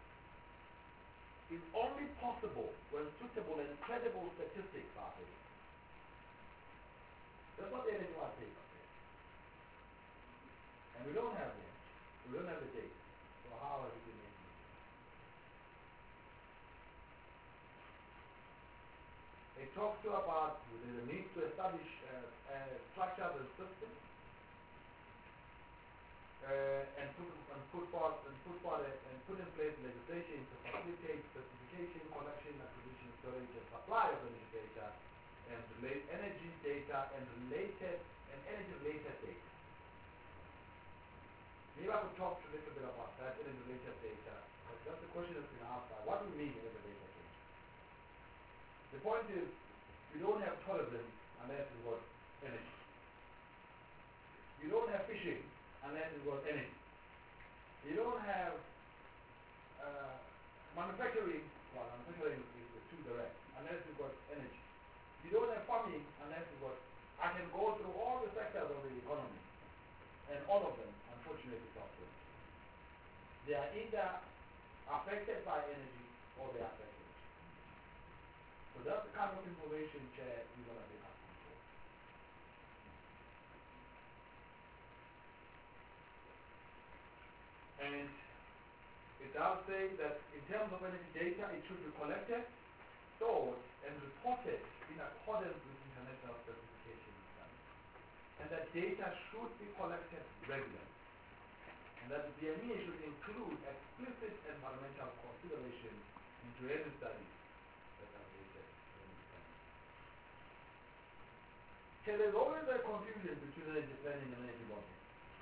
is only possible when suitable and credible statistics are available. That's what the Energy White Paper says. And we don't have them. We don't have the data. So how are we going to make it? It talks to about the need to establish structures and systems and put in place legislation to facilitate specification, collection, acquisition, storage, and supply of energy data and energy data and energy-related data. Maybe I could talk a little bit about that energy-related data, because that's the question that's been asked. What do we mean energy-related data? The point is, you don't have tourism unless you've got energy. You don't have fishing unless you've got energy. You don't have manufacturing, well, manufacturing is too direct, unless you've got energy. You don't have farming unless you've got, I can go through all the sectors of the economy, and all of them, unfortunately, suffer. They are either affected by energy or they are affected. So that's the kind of information, Chair, we're going to be asking for. And it does say that in terms of energy data, it should be collected, stored, and reported in accordance with international specifications. And that data should be collected regularly. and that the DME should include explicit environmental consideration into any studies that are related to energy planning. So there's always a confusion between energy planning and energy modeling.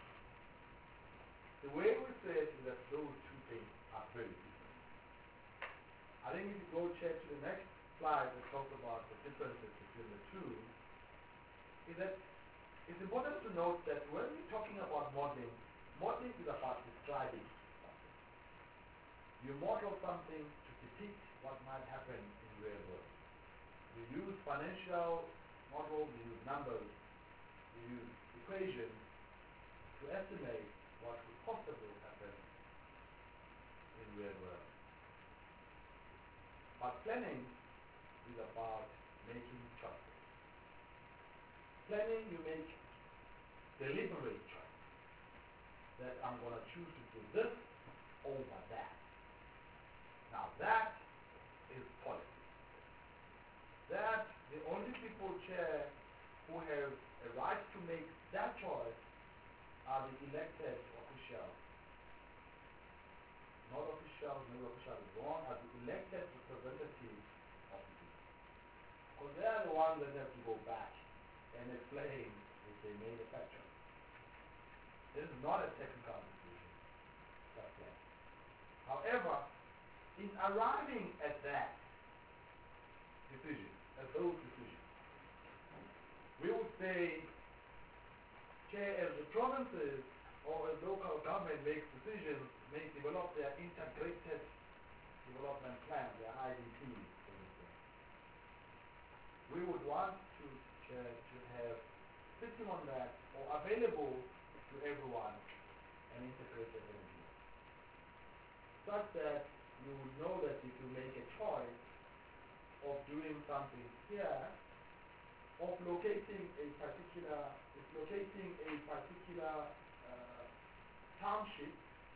The way we say it is that those two things are very different. I think if you go check to the next slide that talks about the differences between the two, is that it's important to note that when we're talking about modeling, modeling is about describing something. You model something to depict what might happen in the real world. You use financial models, you use numbers, you use equations to estimate what could possibly happen in the real world. But planning is about making choices. Planning, you make deliberate choices. That I'm going to choose to do this over that. Now that is policy. That the only people, Chair, who have a right to make that choice are the elected officials. Not officials, no official is wrong, are the elected representatives of the people. Because they are the ones that have to go back and explain if they made a bad choice. This is not a technical decision. That's it. However, in arriving at that decision, at those decisions, we would say, Chair, as the provinces or as local government makes decisions, may develop their integrated development plan, their IDP, for instance. We would want to have sitting on that or available to everyone an integrated energy, such that you would know that if you make a choice of doing something here, of locating a particular township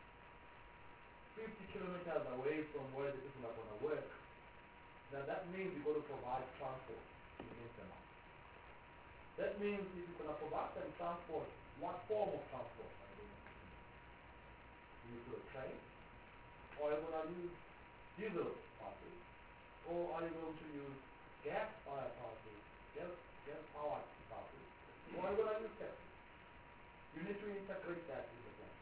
50 kilometers away from where the people are going to work, that means you're going to provide transport to get them out. That means if you're going to provide them transport, what form of transport are you going to use? Do you put a train? Or are you going to use diesel buses? Or are you going to use gas-powered buses? Gas-powered buses? Or are you going to use taxis? You need to integrate that in the plan.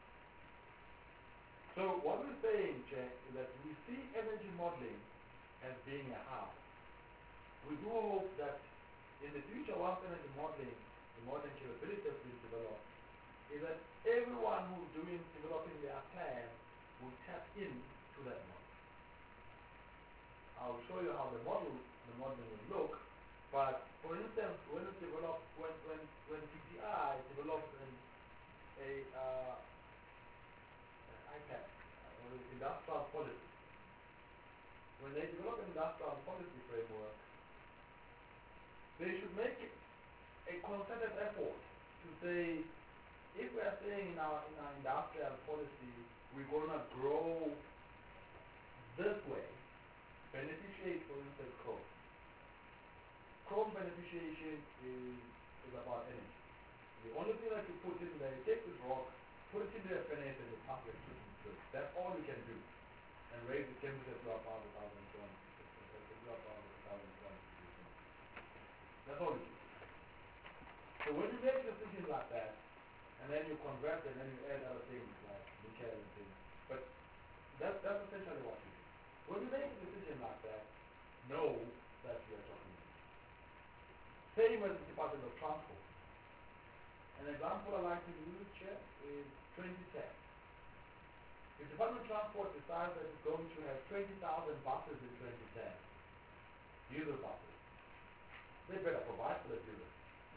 So what we're saying, Chair, is that we see energy modeling as being a how. We do hope that in the future, once energy modeling, the modeling capability has been developed, is that everyone who's developing their plan will tap into that model. I'll show you how the modeling will look. But for instance, when PTI develops an IPAC, or industrial policy, when they develop an industrial policy framework, they should make a concerted effort to say, if we are saying in our industrial policy, we're going to grow this way, beneficiate, for instance, chrome. Chrome beneficiation is about energy. The only thing that you put in there, you take this rock, put it in the furnace and you pump electricity to it. That's all you can do. And raise the temperature to about 1,020. That's all you do. So when you make decisions like that, and then you convert and then you add other things like nickel and things, but that's essentially what you do. When you make a decision like that, know that you are talking about. Same as the Department of Transport. An example I like to use, Chair, is 2010. If the Department of Transport decides that it's going to have 20,000 buses in 2010, diesel buses, they better provide for the diesel.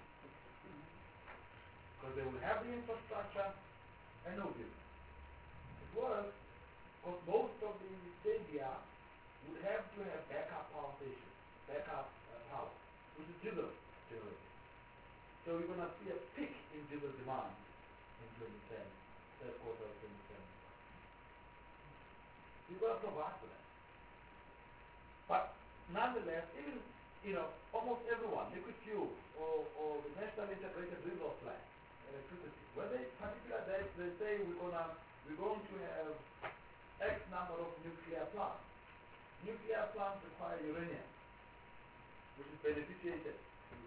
Because they will have the infrastructure and no diesel. It works because most of the stadia would have to have backup power stations, backup power, which is diesel generated. So we're going to see a peak in diesel demand in 2010, third quarter of 2010. You've got to provide for that. But nonetheless, even almost everyone, liquid fuels or the National Integrated Resource Plan, electricity, when they particularly they say we're going to we're going to have X number of nuclear plants. Nuclear plants require uranium, which is beneficiated,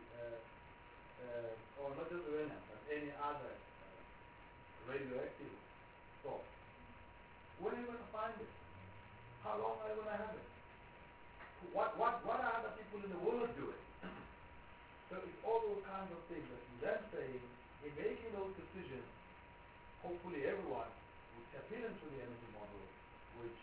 or not just uranium, but any other radioactive source. When are you going to find it? How long are you going to have it? What are other people in the world doing? So it's all those kinds of things that you then saying, in making those decisions, hopefully everyone will tap into the energy model, which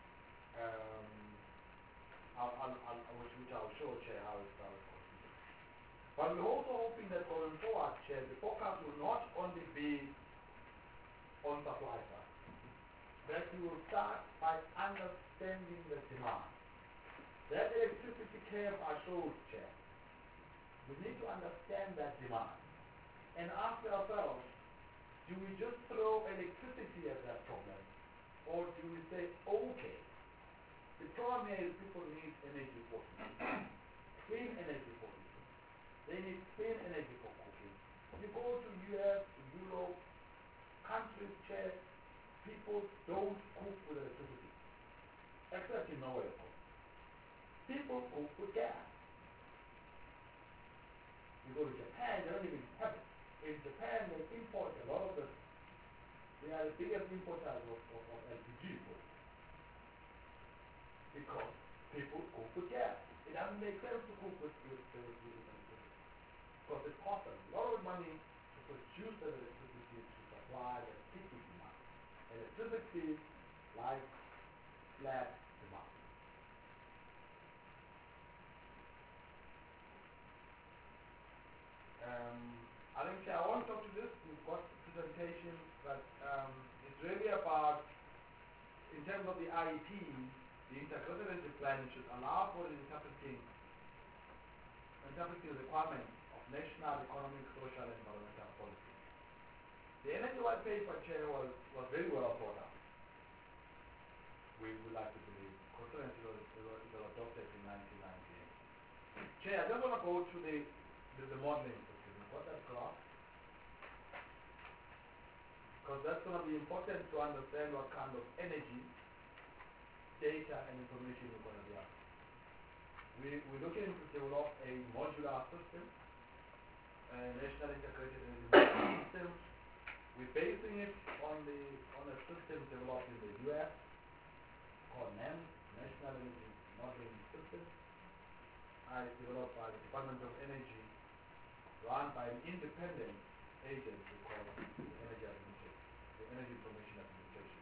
I'll show Chair how it's considered. But we're also hoping that going forward, Chair, the focus will not only be on supply side, that we will start by understanding the demand. That electricity curve I showed, Chair, we need to understand that demand and ask ourselves, do we just throw electricity at that problem, or do we say, okay, the problem here is people need energy for heating, clean energy for heating. They need clean energy for cooking. You go to US, Europe, countries, Chair, people don't cook with electricity, except in Norway, of course. People cook with gas. You go to Japan, they don't even have it. In Japan, they import a lot of the, they are the biggest importers of LPG food. Because people cook with gas. It doesn't make sense to cook with electricity. Because it costs a lot of money to produce that electricity to supply the peak demand. Electricity like flat demand. I think I won't talk to this, we've got presentations, but it's really about, in terms of the IEP, the integrated energy plan should allow for the interpreting requirements of national, economic, social, and environmental policy. The energy white paper, Chair, was very well thought out. We would like to believe, considering it was adopted in 1998. Chair, I just want to go to the modeling. What that graph? Because that's going to be important to understand what kind of energy, data, and information we're going to be after. We're looking to develop a modular system, a national integrated energy management system. We're basing it on a system developed in the US called NEM, National Energy Modeling System. It's developed by the Department of Energy, run by an independent agency called the Energy Administration, the Energy Information Administration.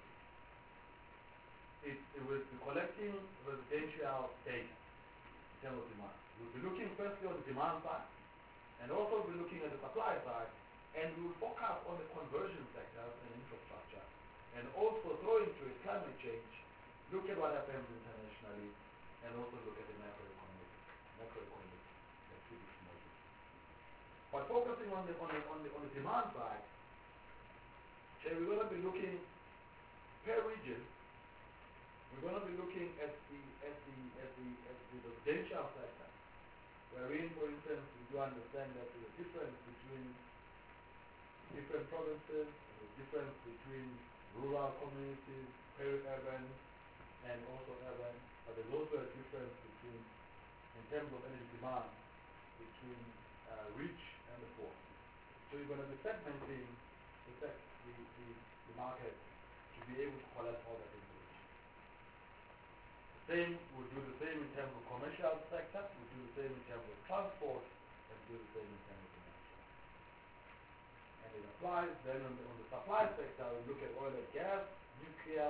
It will be collecting residential data in terms of demand. We'll be looking firstly on the demand side, and also be looking at the supply side, and we will focus on the conversion sectors and infrastructure, and also throw into it climate change, look at what happens internationally, and also look at the macroeconomic activity model. But focusing on the demand side, we're going to be looking per region. We're going to be looking at the residential sector, wherein, for instance, we do understand that there's a difference between different provinces, and a difference between rural communities, peri-urban, and also urban. But there's also a difference between, in terms of energy demand, between rich and the poor. So you're going to be segmenting the market to be able to collect all that information. We'll do the same in terms of commercial sector, we'll do the same in terms of transport, and do the same in terms of industrial. And it applies then on the supply sector, we look at oil and gas, nuclear,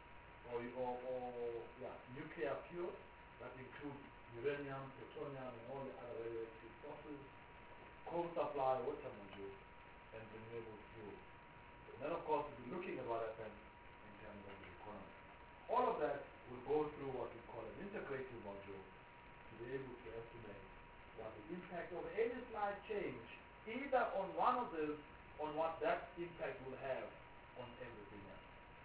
nuclear fuel, that includes uranium, plutonium, and all the other radioactive sources, coal supply, water modules, and renewable fuel. And then, of course, we'll be looking at what happens in terms of the economy. All of that will go through what we call an integrated module to be able to estimate what the impact of any slight change, either on one of those, on what that impact will have on everything else.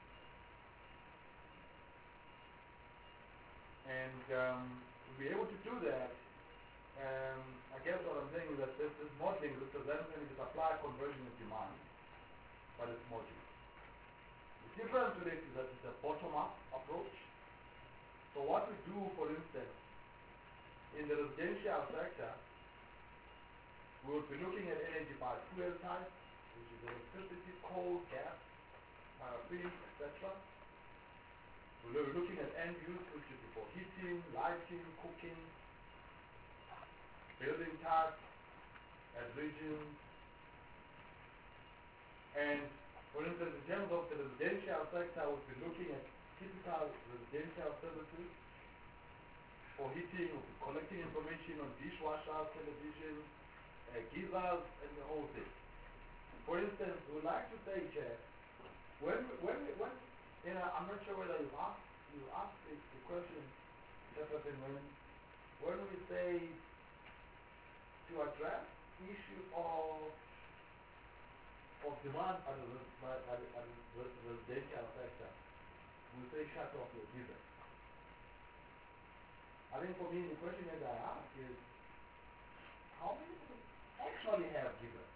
And to be able to do that, I guess what I'm saying is that this modeling represents the supply, conversion, and demand, but it's modular. It difference with it is that it's a bottom-up approach. So what we do, for instance, in the residential sector, we would be looking at energy by fuel type, which is electricity, coal, gas, paraffin, etc. We're looking at end use, which is for heating, lighting, cooking, building type, regions. And for instance, in terms of the residential sector, we'll be looking at typical residential services. For heating, we'll be collecting information on dishwashers, television, geysers, and the whole thing. For instance, we would like to say, Chair, when I'm not sure whether you asked the question, Jefferson, when we say to address the issue of demand at the residential sector, we say shut off your geyser. I think for me, the question that I ask is, how many people actually have geysers?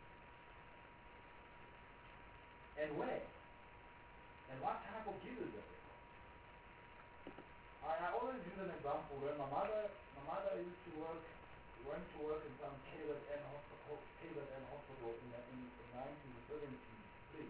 And where? And what type of geysers are they? I always use an example when my mother went to work in some KZN hospital in 1973.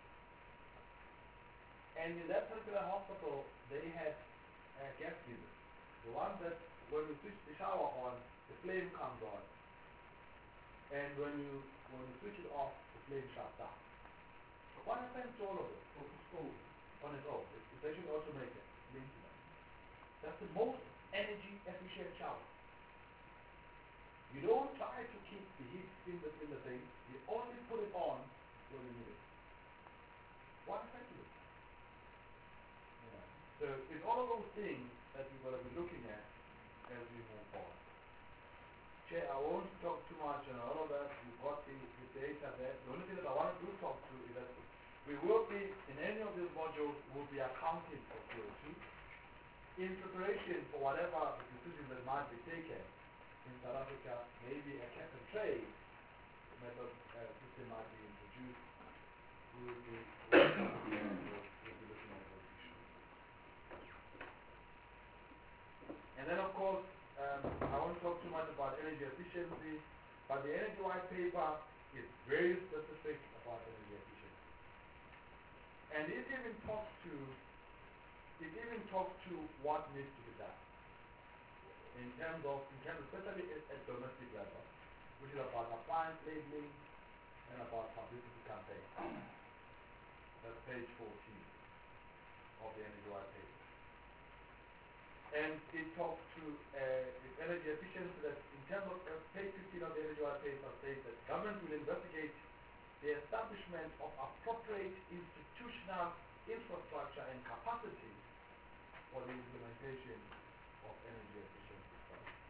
And in that particular hospital, they had gas geysers. The one that when you switch the shower on, the flame comes on. And when you switch it off, the flame shuts down. What happens to all of it? On its own. It's actually automated maintenance. That's the most energy efficient shower. You don't try to keep the heat in the thing. You only put it on when you need it. What happens to it? Yeah. So it's all of those things that we're going to be looking at as we move forward. Chair, I won't talk too much on all of that. You've got the data there. The only thing that I want to talk to is that we will be, in any of these modules, will be accounting for CO2 in preparation for whatever the decisions that might be taken in South Africa. Maybe a cap and trade method system might be introduced. We will be looking at those issues. And then, of course, I won't talk too much about energy efficiency, but the energy white paper is very specific about energy efficiency. And it even talks to what needs to be done in terms of especially at domestic level, which is about appliance labeling and about publicity campaign. That's page 14 of the energy white paper. And it talks to energy efficiency that in terms of page 15 of the energy white paper states that government will investigate the establishment of appropriate institutional infrastructure and capacity for the implementation of energy efficiency projects.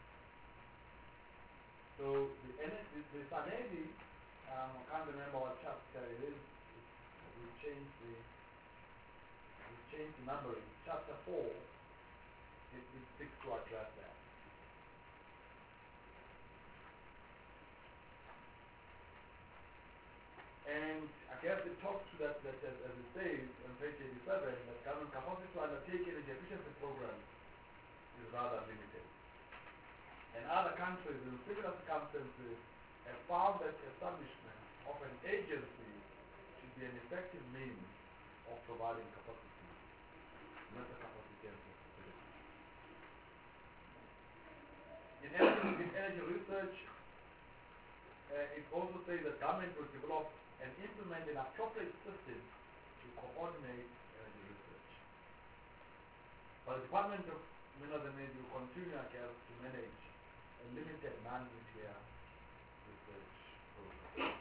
So the SANEDI, I can't remember what chapter it is. We've changed the numbering. Chapter 4. It seeks to address that. And I guess it talks to that as it says on page 87, that government capacity to undertake energy efficiency programs is rather limited. And other countries in similar circumstances have found that establishment of an agency should be an effective means of providing capacity, mental capacity and flexibility. In energy research, it also says that government will develop and implement an appropriate system to coordinate energy research. But the Department of Minerals and Energy will continue, I guess, to manage a limited non-nuclear research program.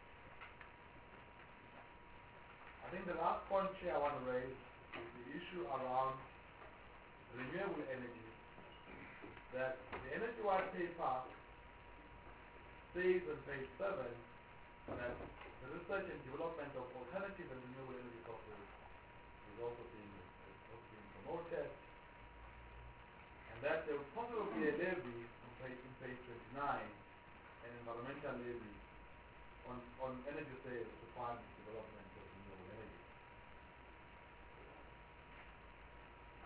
I think the last point here I want to raise is the issue around renewable energy, that the energy white paper says on page 7 that the research and development of alternative and renewable energy sources is also being promoted, and that there will possibly be a levy in page 29, an environmental levy on energy sales to fund the development of renewable energy.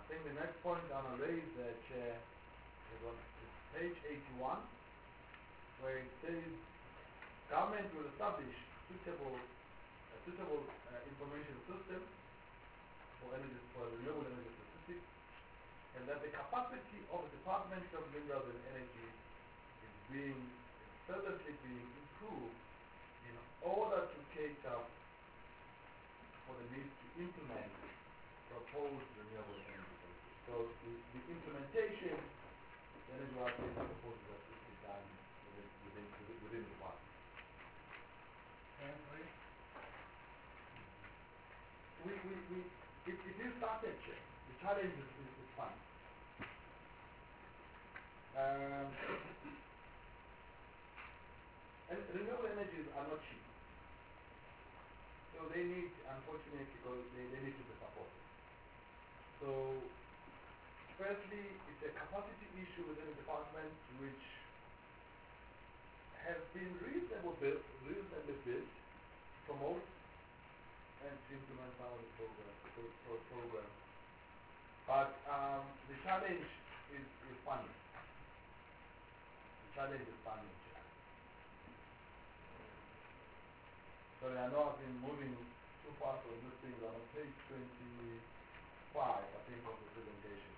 think the next point I'm going to raise, Chair, is on page 81, where it says government will establish a suitable information system for renewable energy statistics, and that the capacity of the Department of Minerals and Energy is presently being improved in order to cater for the need to implement proposed renewable energy policies. So the implementation, the energy policy proposes that this be done within the department. It is started, Chair. The challenge is fun. And renewable energies are not cheap. So they need, unfortunately, because they need to be supported. So, firstly, it's a capacity issue within the department which has been reasonably built to promote and to implement some of the programs. But the challenge is funding. The challenge is funding. Sorry, I know I've been moving too fast on this thing. I'm on page 25, I think, of the presentation.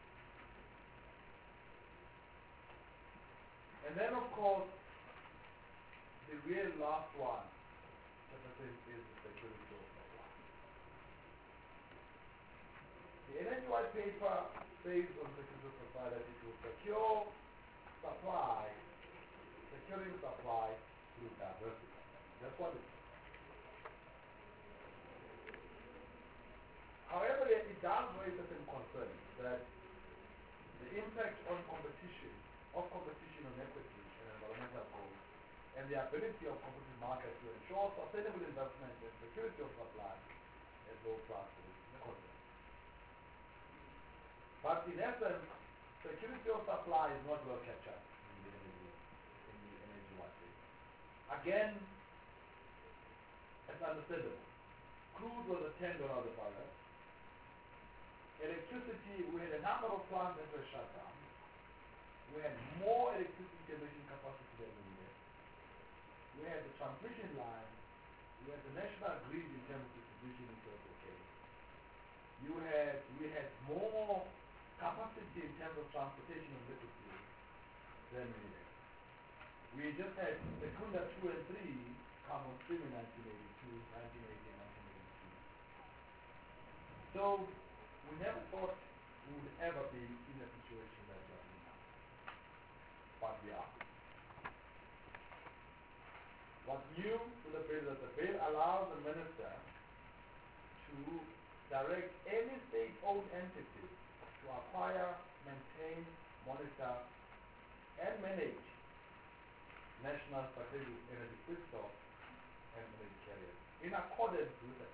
And then, of course, the real last one, that I think is the security of supply. The energy white paper says on security of supply that it will securing supply through diversity. That's what it says. However, it does raise certain concerns that the impact on competition on equity and environmental goals, and the ability of competitive markets to ensure sustainable investment and security of supply at low prices is a concern. But in essence, security of supply is not well captured in the energy white paper. Again, it's understandable. Crude was at $10 a barrel. Electricity, we had a number of plants that were shut down. We had more electricity generation capacity than we needed. We had the transmission line. We had the national grid in terms of distribution, it was okay. We had more capacity in terms of transportation of liquid fuel than we needed. We just had Secunda 2 and 3 come on stream in 1982, 1980, and 1982. So we never thought we would ever be in a situation that we are in now. But we are. What's new to the bill is that the bill allows the minister to direct any state-owned entity to acquire, maintain, monitor, and manage national strategic energy feedstock and energy carriers in accordance with the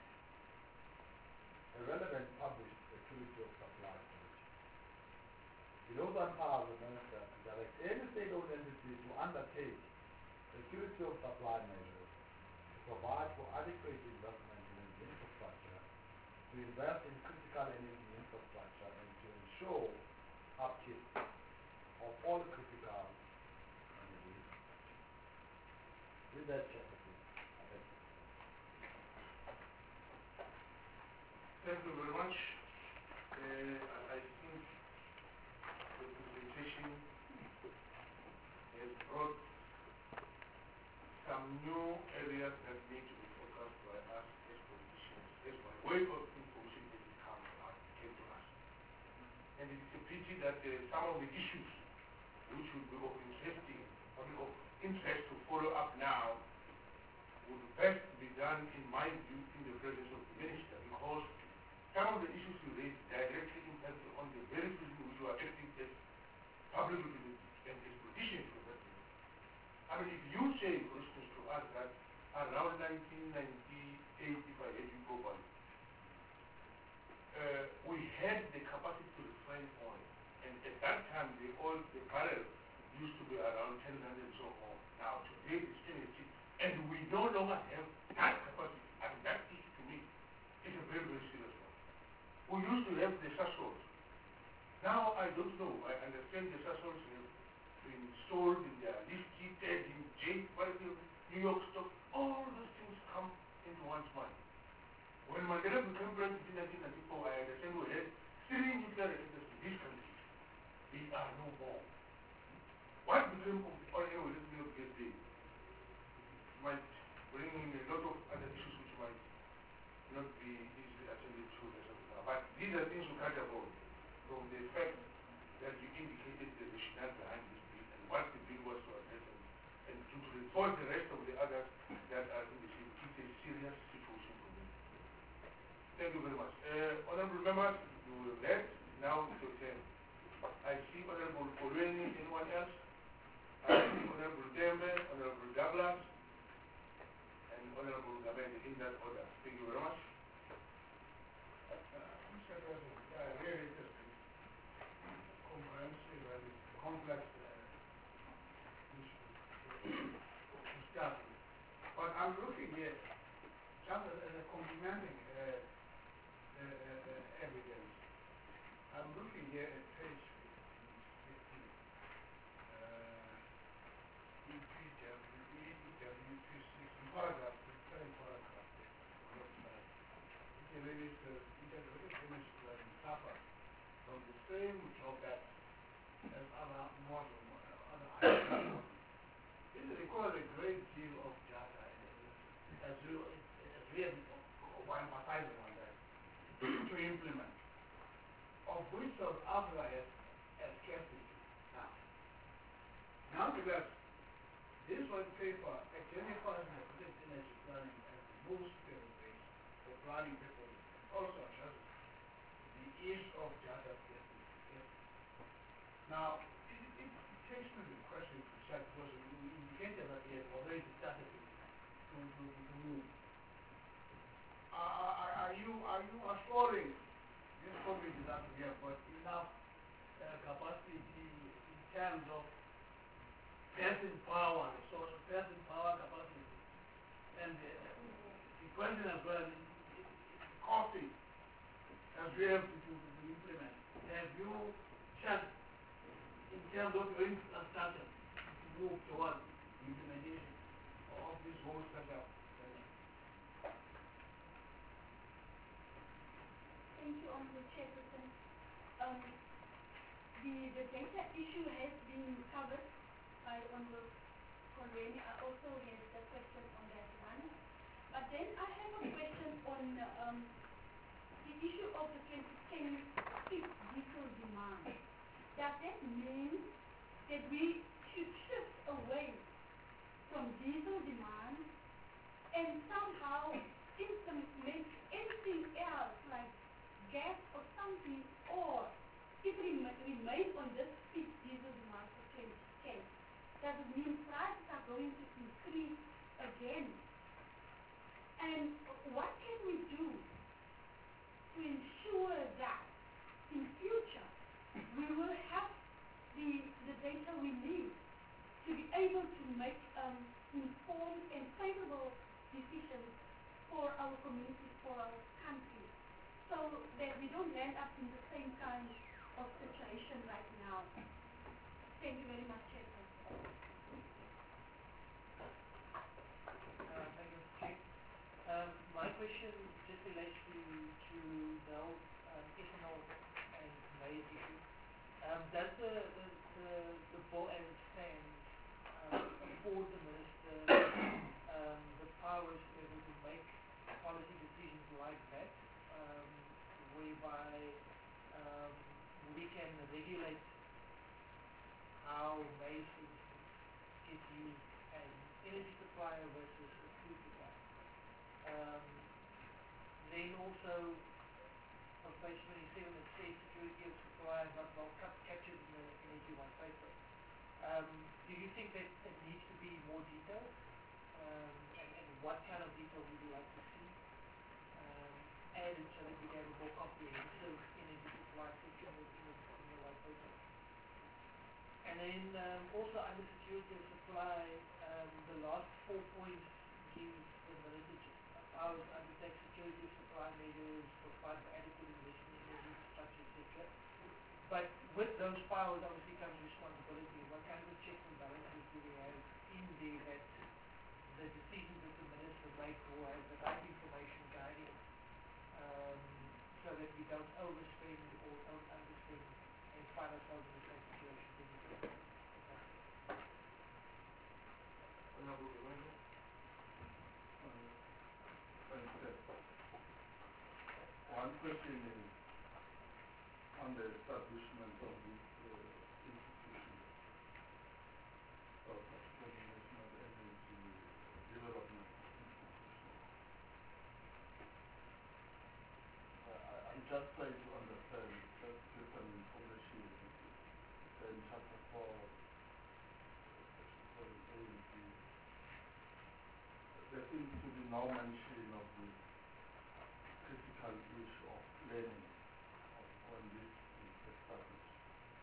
relevant published security of supply policy. It also empowers the minister to direct any state-owned entity to undertake security of supply measures, to provide for adequate investment in energy infrastructure, to invest in critical energy infrastructure, and to ensure upkeep of all critical energy. With that, Chair, thank you very much. I think the presentation has brought some new areas that need to be focused by us as politicians, as by way of information that came to us. And it is a pity that some of the issues which would be of interest to follow up now would best be done, in my view, in the presence of the minister, because some of the issues you raised directly impact on the very people who are acting as public representatives and as politicians for that reason. I mean, if you say, for instance, to us that around 1998, if I heard you properly, we had the capacity to refine oil, and at that time the barrel used to be around 10 rand and so on. Now today it's 10 and we no longer have that capacity. I mean, that issue to me is a very, very serious one. We used used to have the Sasols. Now I don't know. I understand the Sasols have been sold in their listed in New York Stock. All those things come into one's mind. When Mandela became president in 1994, I understand we had 3 nuclear reactors in this country. They are no more. What became of the oil with this New York gas day might bring in a lot of other issues which might not be easily attended to as of now. But these are things we can't avoid from the fact that you indicated the rationale behind this bill and what the bill was to address and to reinforce the rest of the others that are in the same. It's a serious situation for them. Thank you very much. Honorable members, you will let. Now it's your turn. I see Honorable Kolweni. Anyone else? I see Honorable Dembe, Honorable Douglas, and Honorable Gabende in that order. Thank you very much. Mr. President, really interesting, comprehensive and complex issue to start with. But I'm looking at just as a complementing evidence. I'm looking here at page 15. EPW26 paragraph, the same paragraph. Integrated energy planning suffer from the same drawbacks as other modern, other high This requires a great deal of data, as we have emphasizing on that, to implement, of which South Africa has scarcity now. Nonetheless, this white paper identifies integrated energy planning as the most stable base for planning purposes and also addresses the issue of data scarcity. Now, it takes me to the question to check because we indicated that we have already started to move. Are you assuring this committee that we have got enough capacity in terms of person power, resource, person power capacity, and the question as well is costing as we have to implement. Have you checked in terms of your infrastructure to move towards the implementation of this whole setup? Thank you, Honorable Chairperson. The data issue has been covered by Honorable Kolweni. I also had a question on that one. But then I have a question on the issue of the 2010 fixed diesel demand. Does that mean that we should shift away from diesel demand and somehow implement anything else like gas or something, or if we remain on this fixed diesel demand for 2010, does it mean prices are going to increase again? And what can we do to ensure that in future we will have the data we need to be able to make informed and favorable decisions for our communities, for our country, so that we don't end up in the same kind of situation right now. Thank you very much, Chairman. Thank you, Chief. My question just relates to now ethanol and maize issue. Does the bill as it stands afford the minister the powers to be able to make policy decisions like that, whereby we can regulate how maize, for instance, gets used as an energy supplier versus a food supplier? Then also, on page 27, it says security of supply not well captured in the Energy One paper. Do you think that it needs to be more detailed? And what kind of detail would you like to see added so that we have a more comprehensive energy supply section in the white paper? And then also under security of supply, the last 4 points gives the minister powers to undertake security of supply measures, provide for adequate investment in energy infrastructure, etc. But with those powers obviously comes responsibility. What kinds of checks and balances do we have in there that the decisions that the minister make will have the right information guiding, so that we don't overspend or don't underspend and find ourselves in the same situation in the future? Honorable Governor. Thank you. One question is on the establishment of this institution of African National Energy Development Institution. I'm just trying to understand, just get some information. In chapter 4, section 7A and B, there seems to be no mention of the critical issue of planning of when this is established.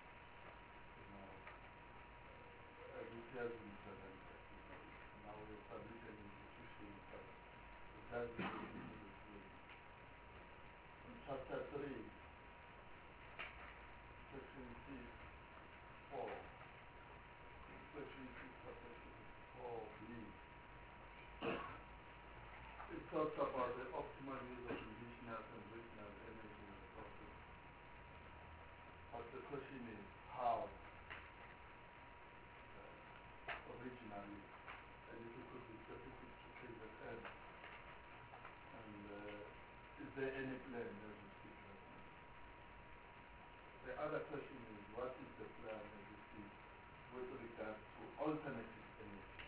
As it has been presented, now we establish an institution, but it doesn't really do the planning. In chapter 3, section 6, 4, section 6, section 4B, it talks about the optimal use of indigenous and regional energy resources. But the question is how originally, and if it could be specific to KZN, and is there any plan as we speak right now? The other question is, what is the plan as we speak with regards to alternative energy?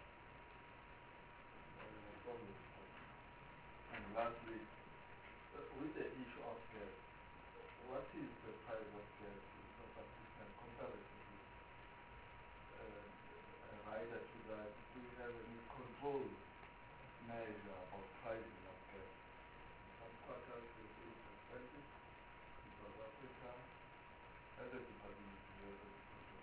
From this point. And lastly, with the issue of gas, what is the price of gas in South Africa comparatively? Rider to that, do we have any control measure about pricing of gas? In some quarters they say it's expensive in South Africa, as a department to have any control.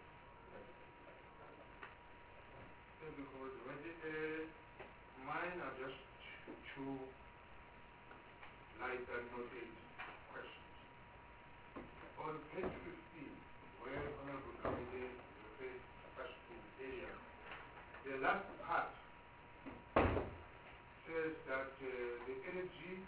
Thank you, Comrade. Mine are just two lighter noted questions. On page 15, where Honorable Committee refers us to Asia, the last part says that the energy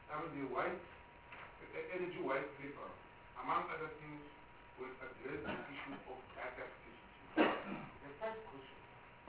white paper, among other things, will address the issue of data scarcity. The first question,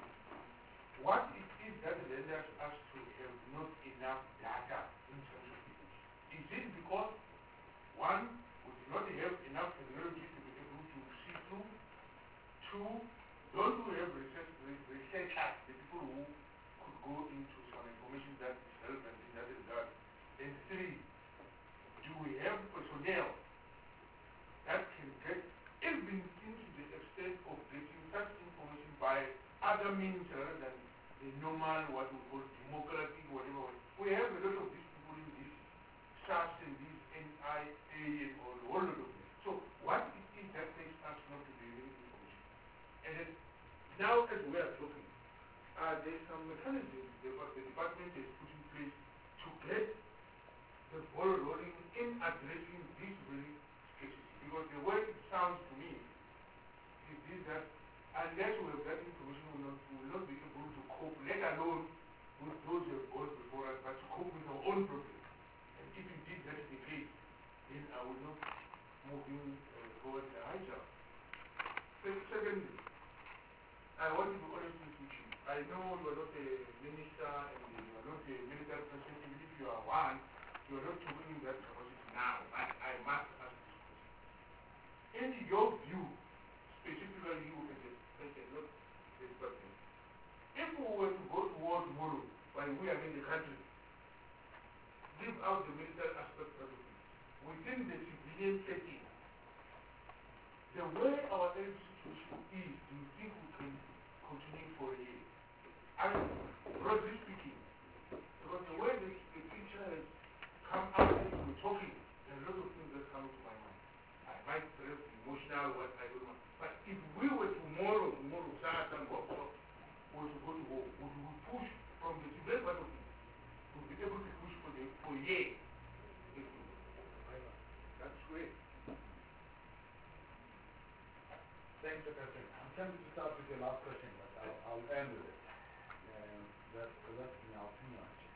what it is that renders us to have not enough data in terms of energy? Is it because, one, we do not have enough technology to be able to see through? Two, don't we have researchers, the people who could go into some information that is relevant in that regard? And three, do we have personnel that can get even into the extent of getting such information by other means rather than the normal, what we call democratic, whatever. We have a lot of these people in this SARS and this NIA and all, a whole lot of them. So what it is that makes us not to be having information? And then now as we are talking, there's some mechanisms the department has put in place to get the ball rolling in addressing this very scarcity. Because the way it sounds to me is this, that unless we have that information, we will not be able to cope, let alone with those who have gone before us, but to cope with our own problems. And if indeed that is the case, then I will not move in forward the high jump. Secondly, I want to be honest with you. I know you are not a minister and you are not a military person. Even if you are one, you are not talking in that capacity now. But I must ask this question. In your view, specifically you as a person, not the department, if we were to go to war tomorrow while we are in the country, leave out the military aspect of it, within the civilian setting, the way our energy situation is, do you think we can continue for a year? I mean, broadly speaking, because the way the picture has come out as we're talking, there are a lot of things that come to my mind. I might perhaps be emotional, what I don't know. But if we were tomorrow, Saturday, workshop, were to go to war, would we push from the civilian part of it? Would be able to push for a year? That's great. tempted to start with your last question, but I'll end with it. That's my opinion, actually.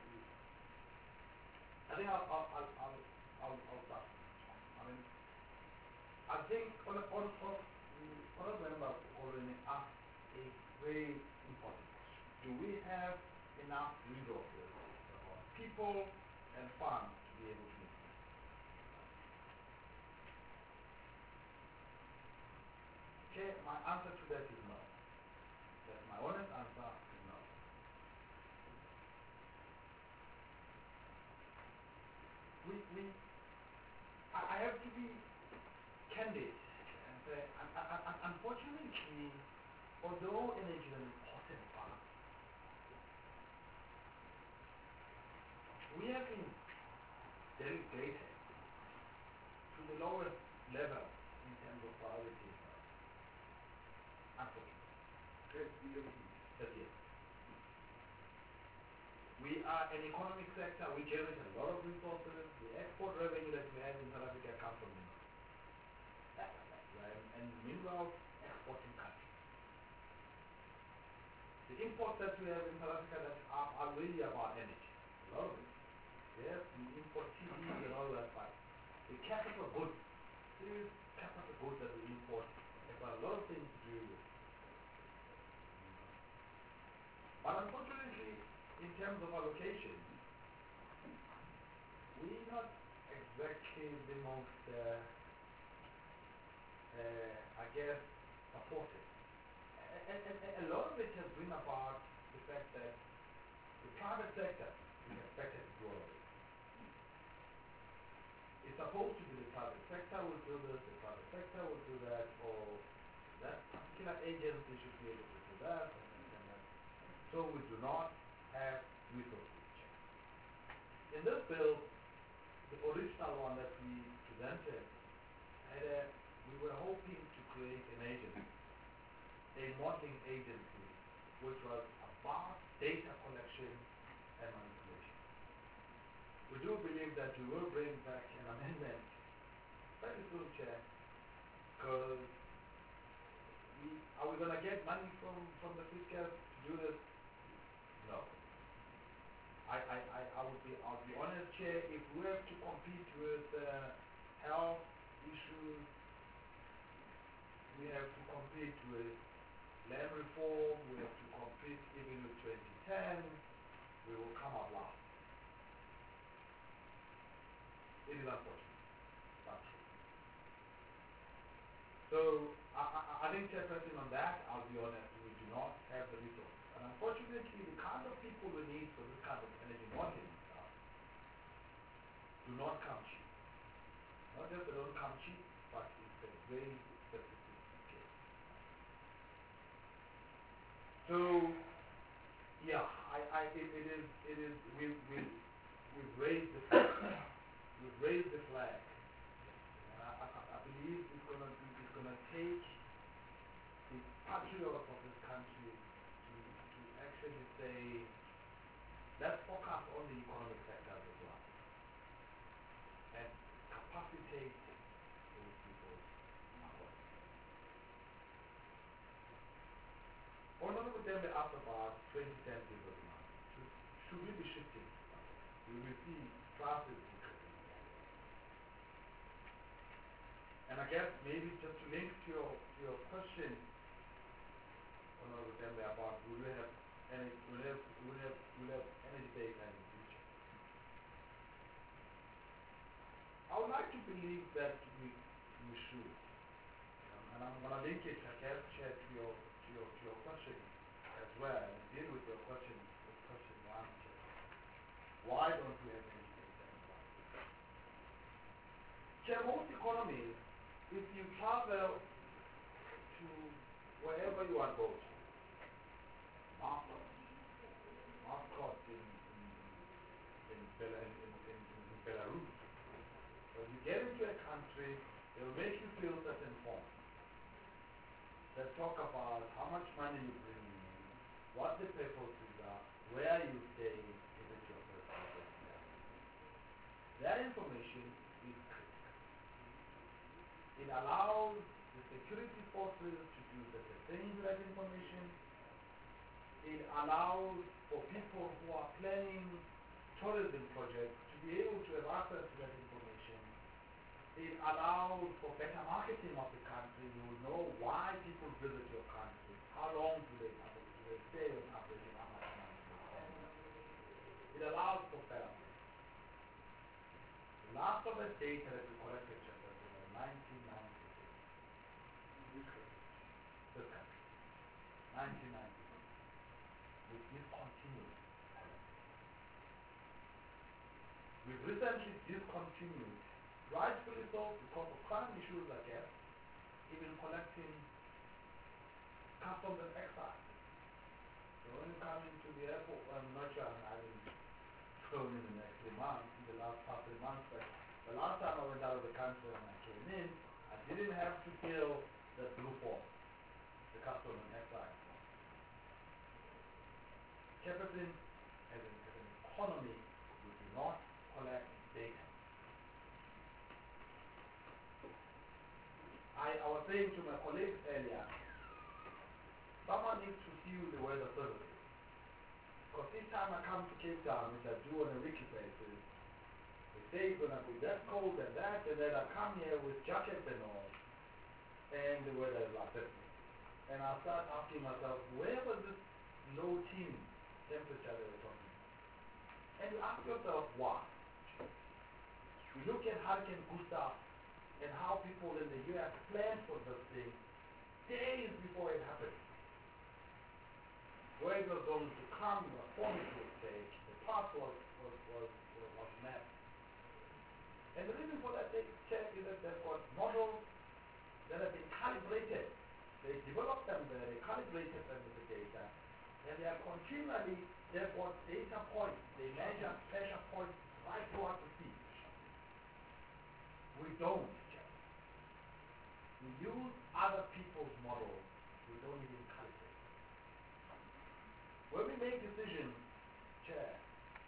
I think I'll start. I mean, I think Honorable Member already asked a very important question. Do we have enough resources, people and funds to be able to meet this? Okay, my answer to that is no. That's my honest answer is no. I have to be candid and say, unfortunately, although energy is an important part, we have been delegated to the lowest level in terms of priority. Unfortunately. That's it. We are an economic sector, we generate a lot of resources, the export revenue that we have in South Africa comes from minerals. That's a fact, right? And minerals exporting country. The imports that we have in South Africa that are really about energy. A lot of it. Yes, we import TVs and all that, but the capital goods, serious capital goods that we import have got a lot of things to do with. But unfortunately, in terms of allocation, we're not exactly the most, I guess, supported. And a lot of it has been about the fact that the private sector is expected to do all of it. It's supposed to be the private sector will do this, the private sector will do that, or that particular agency should be able to do that, and that. So we do not have resources check. In this bill, the original one that we presented, we were hoping to create an agency, a modeling agency, which was about data collection and manipulation. We do believe that we will bring back an amendment very soon, Chair, because are we going to get money from the fiscal to do this? No. I'll be honest, Chair, if we have to compete with health issues, we have to compete with land reform, we have to compete even with 2010, we will come out last. It is unfortunate, but true. So, I think, Chairperson, on that, I'll be honest, we do not have the resources. And unfortunately, the kind of people we need for this kind of energy modeling stuff do not come cheap. Not just they don't come cheap, but it's a very specific case. So, yeah, we've raised the flag. We've raised the flag. And I believe it's gonna take the patriots of this country to actually say, let's focus on the economic sector as well and capacitate those people. Honorable Dembe asked about 2010 people demand. Should we be shifting? We will see prices increasing. And I guess maybe just to link to your question, Honorable Dembe, about will we have energy data in the future? I would like to believe that we should. And I'm going to link it, I guess, Chair, to your question as well, and deal with your question with question one, Chair. Why don't we have energy data? Chair, most economies, if you travel to wherever you are going, Muscat in Belarus, when you get into a country, they will make you fill certain forms that talk about how much money you bring in, what the purposes are, where you stay, is it your first house. That information is critical. It allows the security forces to do certain things with that information. It allows for people who are planning tourism projects to be able to have access to that information. It allows for better marketing of the country. You will know why people visit your country, how long do they stay on average, and how much money they spend. It allows for better. The last of the data that we collected just in 1996. This country. 1996. We discontinued. We've recently discontinued, rightfully so, because of current issues, I guess, even collecting customs and excise. So when you come into the airport, I'm not sure I haven't flown in the next 3 months, in the last past 3 months, but the last time I went out of the country and I came in, I didn't have to fill the blue form, the customs and excise form. Capital as an economy, we do not collect data. I was saying to my colleagues earlier, someone needs to see the weather service. Because each time I come to Cape Town, which I do on a weekly basis, they say it's going to be that cold and that, and then I come here with jackets and all, and the weather is like this. And I start asking myself, where was this low teen temperature they were talking about? And you ask yourself, why? You look at Hurricane Gustav and how people in the U.S. planned for this thing days before it happened. Where it was going to come, the forming to a stage, the path was mapped. And the reason for that they check is that they've got models that have been calibrated. They developed them there, they calibrated them with the data, and they are continually, they've got data points, they measure pressure points right throughout the sea. We don't check. We use other people's models, we don't even calibrate. When we make decisions, Chair,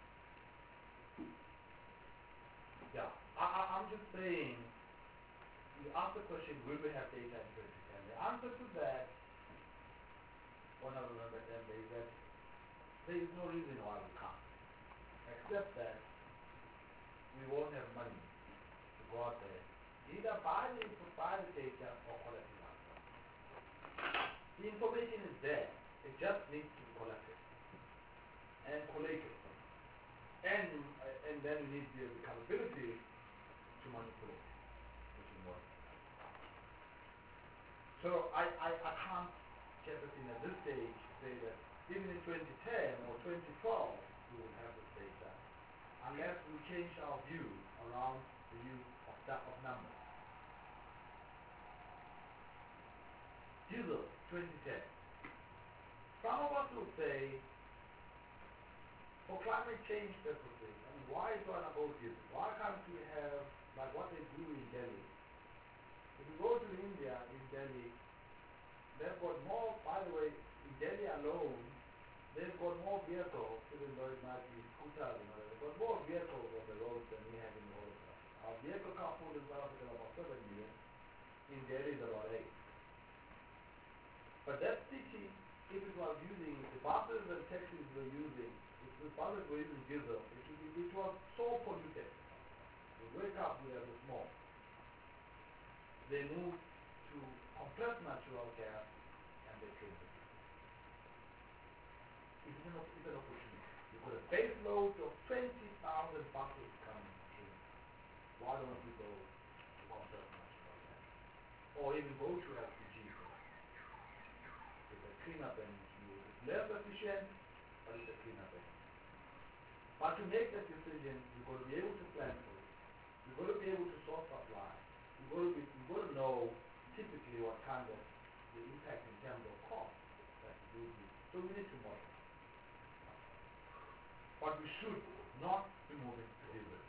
yeah, I'm just saying, you ask the question, will we have data in 2010? The answer to that, what I remember then, is that there is no reason why we can't, except that we won't have money to go out there, either buy the data or collect it ourselves. The information is there, it just needs to be collected and collated. And then you need the capability to manipulate, which is more. So I can't get this in at this stage say that even in 2010 or 2012 we will have this data unless we change our view around the use of numbers. Diesel 2010. Some of us will say, for climate change purposes, I mean, why is one about diesel? Why can't we have, like what they do in Delhi? If you go to India, in Delhi, they've got more, by the way, in Delhi alone, they've got more vehicles, even though it might be scooters, they've got more vehicles on the roads than we have in the whole of South Africa. Our vehicle car pool in South Africa is about 7 million, in Delhi is about 8. But that city, if it was using, the buses and taxis were using, if the buses were using diesel, it was so polluted. You wake up, we have the smoke. They moved to compressed natural gas and they killed it. It's an opportunity. You've got a base load of 20,000 buses coming through. Why don't we go to compressed natural gas? Or even go to LPG for that? It's a cleaner energy. It's less efficient, but it's a cleaner energy. But to make that decision, you've got to be able to plan for it. You've got to be able to source supply. You've got to know typically what kind of the impact in terms of cost that you do. So we need to model. But we should not be moving to diesel.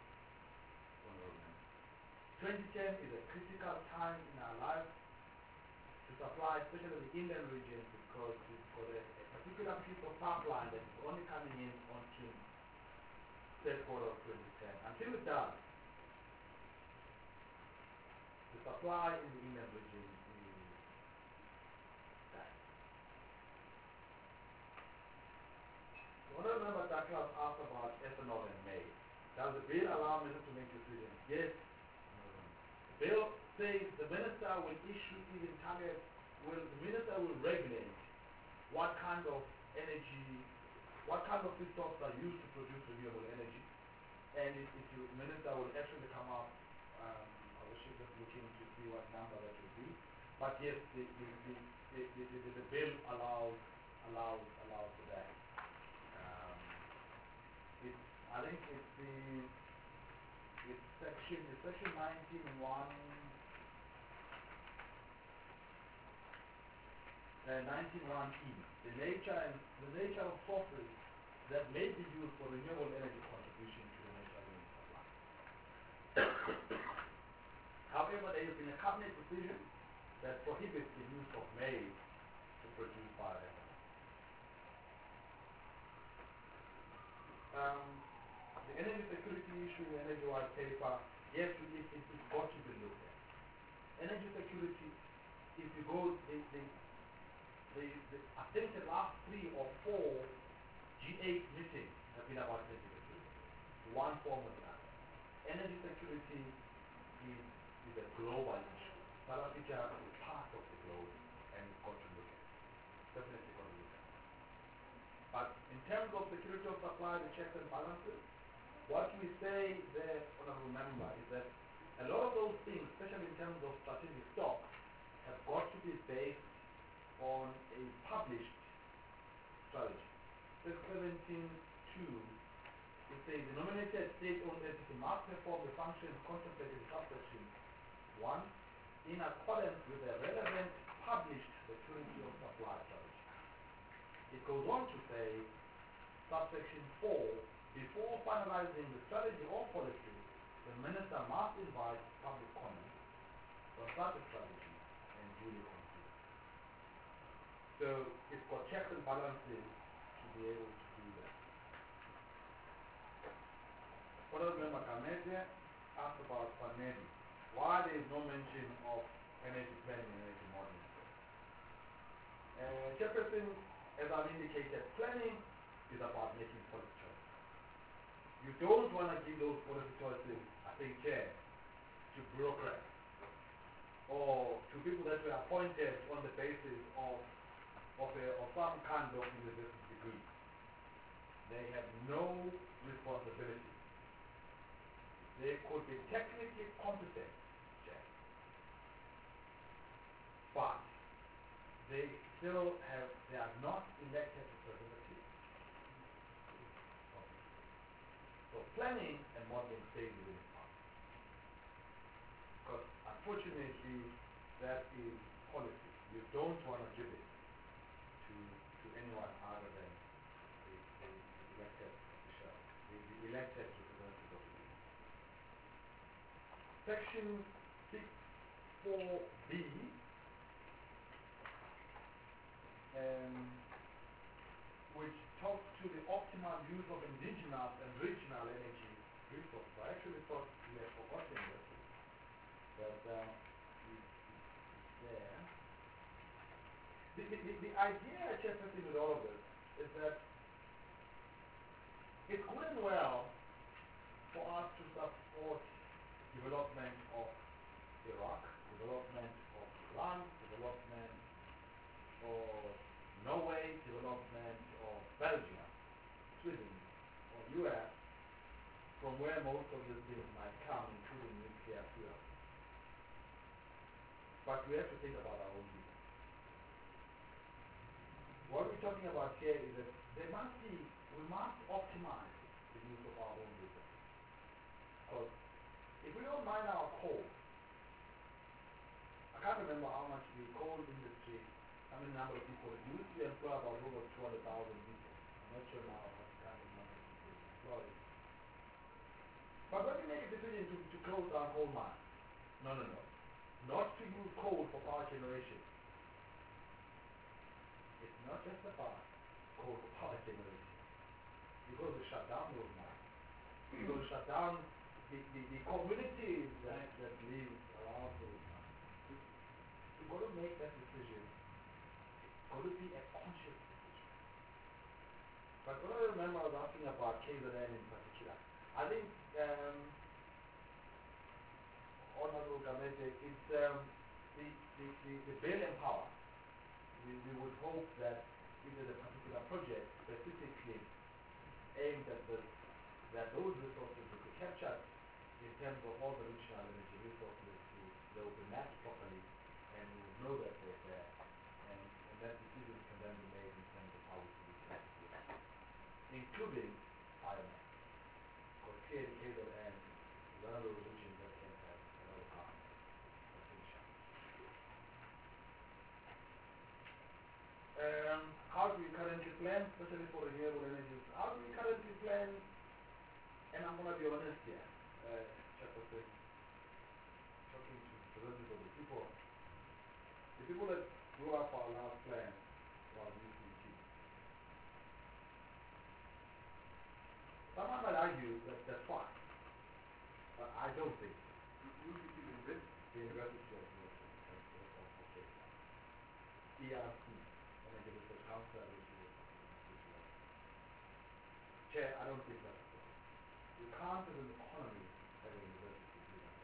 2010 is a critical time in our lives to supply, especially the inland region, because we've got a particular piece of pipeline that is only coming in on stream third quarter of 2010. Until it does, the supply in the inland region is Honorable Member Douglas asked about ethanol and maize. Does the bill allow minister to make decisions? Yes. The bill says the minister will issue even targets, the minister will regulate what kind of energy, what kind of feedstocks are used to produce renewable energy. And the minister will actually come up, I was just looking to see what number that would be. But yes, the bill allows for that. I think it's section 19.1. 19.1e, the nature of sources that may be used for renewable energy contribution to the national energy supply. However, there has been a cabinet decision that prohibits the use of maize to produce bioethanol. The energy security issue in the energy white paper, yes, it's got to be looked at. Energy security, if you go, I think the last 3 or 4 G8 meetings have been about energy security, one form or another. Energy security is a global issue. South Africa is part of the globe and it's got to look at it. Definitely got to look at it. But in terms of security of supply, the checks and balances, what we say there, honorable member, is that a lot of those things, especially in terms of strategic stocks, have got to be based on a published strategy. Section 17.2, it says the nominated state-owned entity must perform the functions contemplated in subsection 1 in accordance with the relevant published security of supply strategy. It goes on to say, subsection 4, before finalizing the strategy or policy, the minister must invite public comment on such a strategy and duly consider. So it's got checks and balances to be able to do that. Honorable Member Kamete asked about Panedi. Why there is no mention of energy planning and energy modeling? Chairperson, as I've indicated, planning is about making policy choices. You don't want to give those policy choices, I think, Chair, to bureaucrats or to people that were appointed on the basis of some kind of university degree. They have no responsibility. They could be technically competent, Chair, but they are not elected representatives. So planning and modeling stays within the party. Because unfortunately, that is policy. You don't want to give it to anyone other than the elected official, the elected representative of the people. Section 6.4b, which talks to the optimal use of indigenous and regional energy resources. I actually thought we had forgotten this, but it's there. The idea, Chairperson, with all of this is that it's going well for us to support development of Iraq, development of Iran, development of Norway, development of Belgium, Sweden, or US, from where most of these things might come, including nuclear fuel. But we have to think about our own people. What we're talking about here is that we must optimize the use of our own resources. Because if we don't mine our coal, I can't remember how much the coal industry, how many number of people, it used to employ about over 200,000 people. I'm not sure now what kind of number of people is employed. But when we make a decision to close down coal mines, no. Not to use coal for power generation. It's not just about coal for power generation. You're going to shut down those mines. You're going to shut down the communities that live around those mines. You've got to make that decision. It's got to be a conscious decision. But what I remember, I was asking about KZN in particular. I think, Honorable Gamete, it's the bill and power. We would hope that if there's a particular project specifically aimed at that those resources will be captured in terms of all the regional energy resources, they will be mapped properly, and we will know that they're there, and that decisions can then be made in terms of how we can utilize it, including biomass. Because clearly KZN is one of those regions that can have a lot of carbon potential. How do we currently plan, especially for renewable energies? How do we currently plan? And I'm going to be honest here, Chairperson, talking to the people that grew up our last plan was UCT. Someone might argue that that's fine, but I don't think so. UCT is this? The University of Cape Town. ERC, Energy Research Council, which is Chair, I don't think that's okay. You can't, as an economy, have a university do that.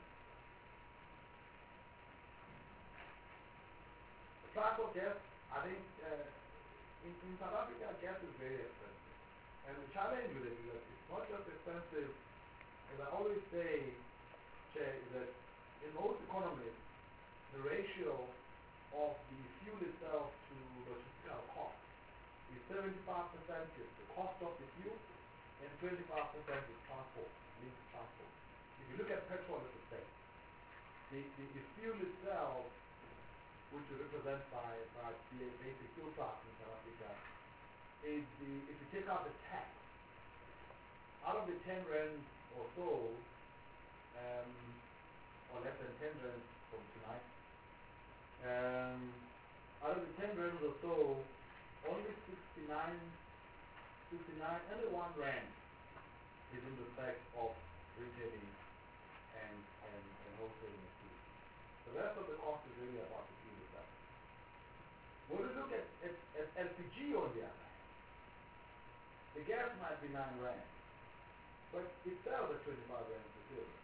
The price of gas, I think, in South Africa, gas is very expensive. And the challenge with it is that it's not just expensive, as I always say, Chair, is that in most economies, the ratio of the fuel itself to logistical cost is 75% is the cost of the fuel, and 25% is transport, linked transport. If you look at petrol, it's the same. The fuel itself, which is represented by the basic fuel price in South Africa, is if you take out the tax, out of the 10 rand or so, or less than 10 rand from tonight, out of the 10 rand or so, only 69, only 1 rand is in respect of retailing and wholesaling the food. The rest of the cost is really about the fuel itself. When we look at LPG on the other hand, the gas might be 9 rand, but it sells at 25 rand per kilogram.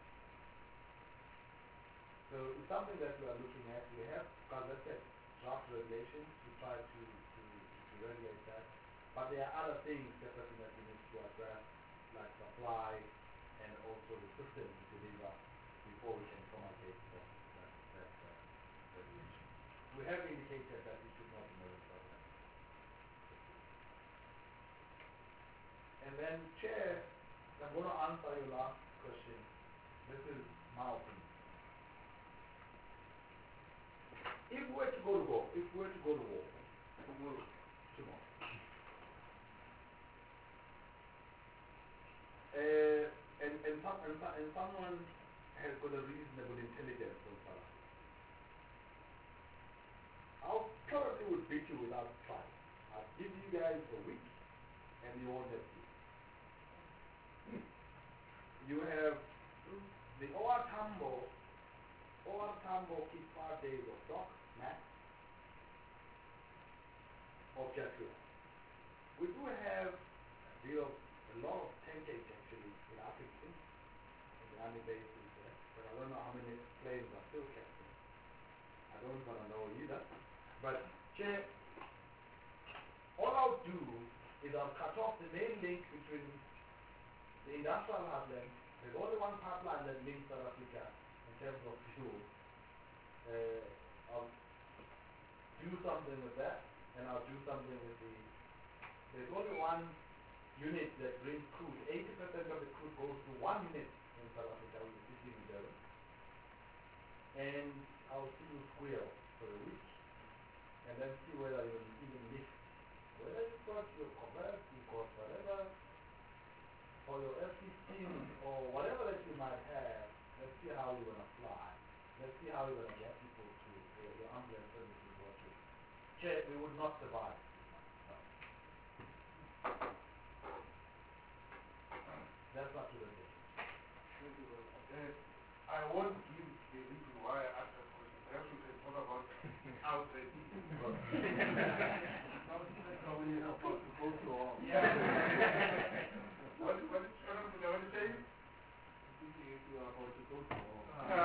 So it's something that we are looking at. We have gazetted draft regulations to try to regulate that. But there are other things definitely that we need to address, like supply and also the system to deliver before we can promulgate that regulation. We have indicated that it should not be more than 12 months. And then, Chair, I'm going to answer your last question. This is my opinion. If we were to go to war, tomorrow, and someone has got a reasonable intelligence on South Africa, I probably would beat you without trying. I'll give you guys a week, and you won't have to. You have the OR Tambo keep 5 days of stock, max, of Jaguar. We do have a lot of tankage actually in African, in the army bases there, but I don't know how many planes are still captured. I don't want to know either. But, Chair, all I'll do is I'll cut off the main link between the industrial heartland. There's only one pipeline that links South Africa in terms of fuel. I'll do something with that, and I'll do something with there's only one unit that brings crude. 80% of the crude goes to one unit in South Africa, which is sitting in Durban. And I'll see you squeal for a week, and then see whether you even lift. Whether you've got your convert, you've got whatever, or your F-15, or whatever that you might have, let's see how you're going to fly. Let's see how you're going to get people to your ambulance services working. Chair, we would not survive. No. That's not too late. Thank you very much. I won't give the reason why I asked that question. Perhaps we can talk about outside. probably about to go to all. What is what you saying? You are about to go to all.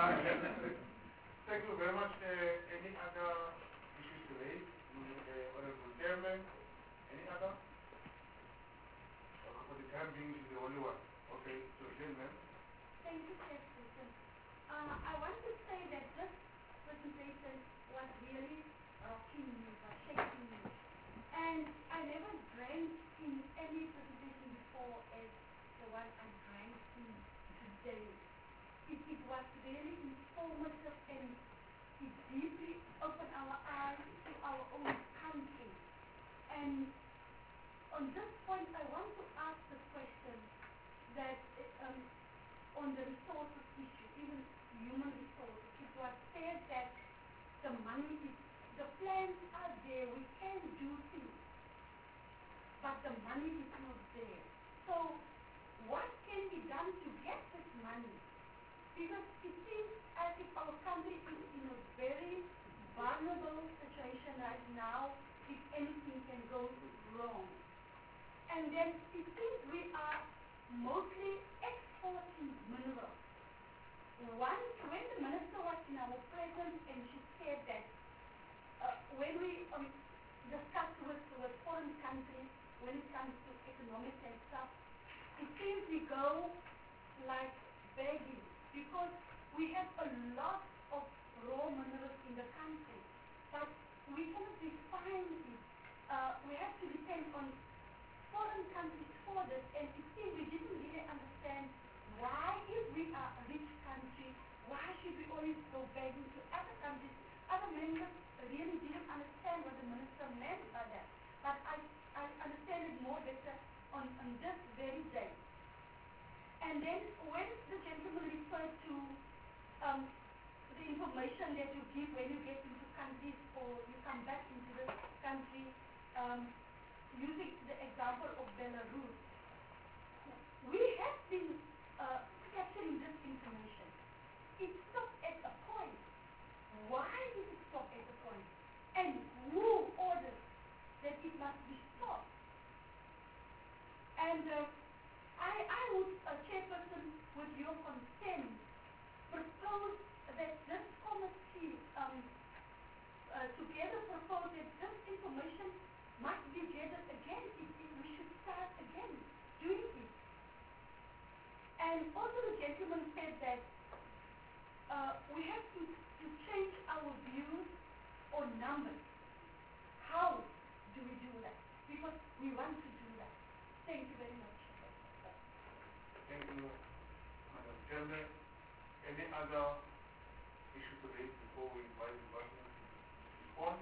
Thank you very much. Any other issues to raise? Honorable Chairman? Any other? Okay, for the time being, she's the only one. Okay, so gentlemen. Thank you, Chairperson. I want to say that this presentation was really rocking me, was shaking me. And I never drank in any presentation before as the one I drank in today. It was really informative and it deeply opened our eyes to our own country. And on this point, I want to ask the question that on the resources issue, even human resources, it was said that the money is, the plans are there, we can do things, but the money is not there. So what can be done to get this money? Because it seems as if our country is in a very vulnerable situation right now, if anything can go wrong. And then it seems we are mostly exporting minerals. Once, when the minister was in our presence and she said that when we discuss with foreign countries, when it comes to economics and stuff, it seems we go like begging because we have a lot of raw minerals in the country, but we cannot define it. We have to depend on foreign countries for this, and it seems we didn't really understand why, if we are a rich country, why should we always go begging to other countries? Other members really didn't understand what the minister meant by that, but I understand it more better on this very day. And then when the gentleman referred to the information that you give when you get into countries or you come back into the country, using the example of Belarus, we have been capturing this information. It stopped at a point. Why did it stop at a point? And who ordered that it must be stopped? And I would, Chairperson, with your consent, propose that this committee together propose that this information must be gathered again. We should start again doing it. And also the gentleman said that we have to change our views on numbers. How do we do that? Because we want to do that. Thank you very much. Thank you, Madam Chairman. Any other issue to raise before we invite the partners to respond?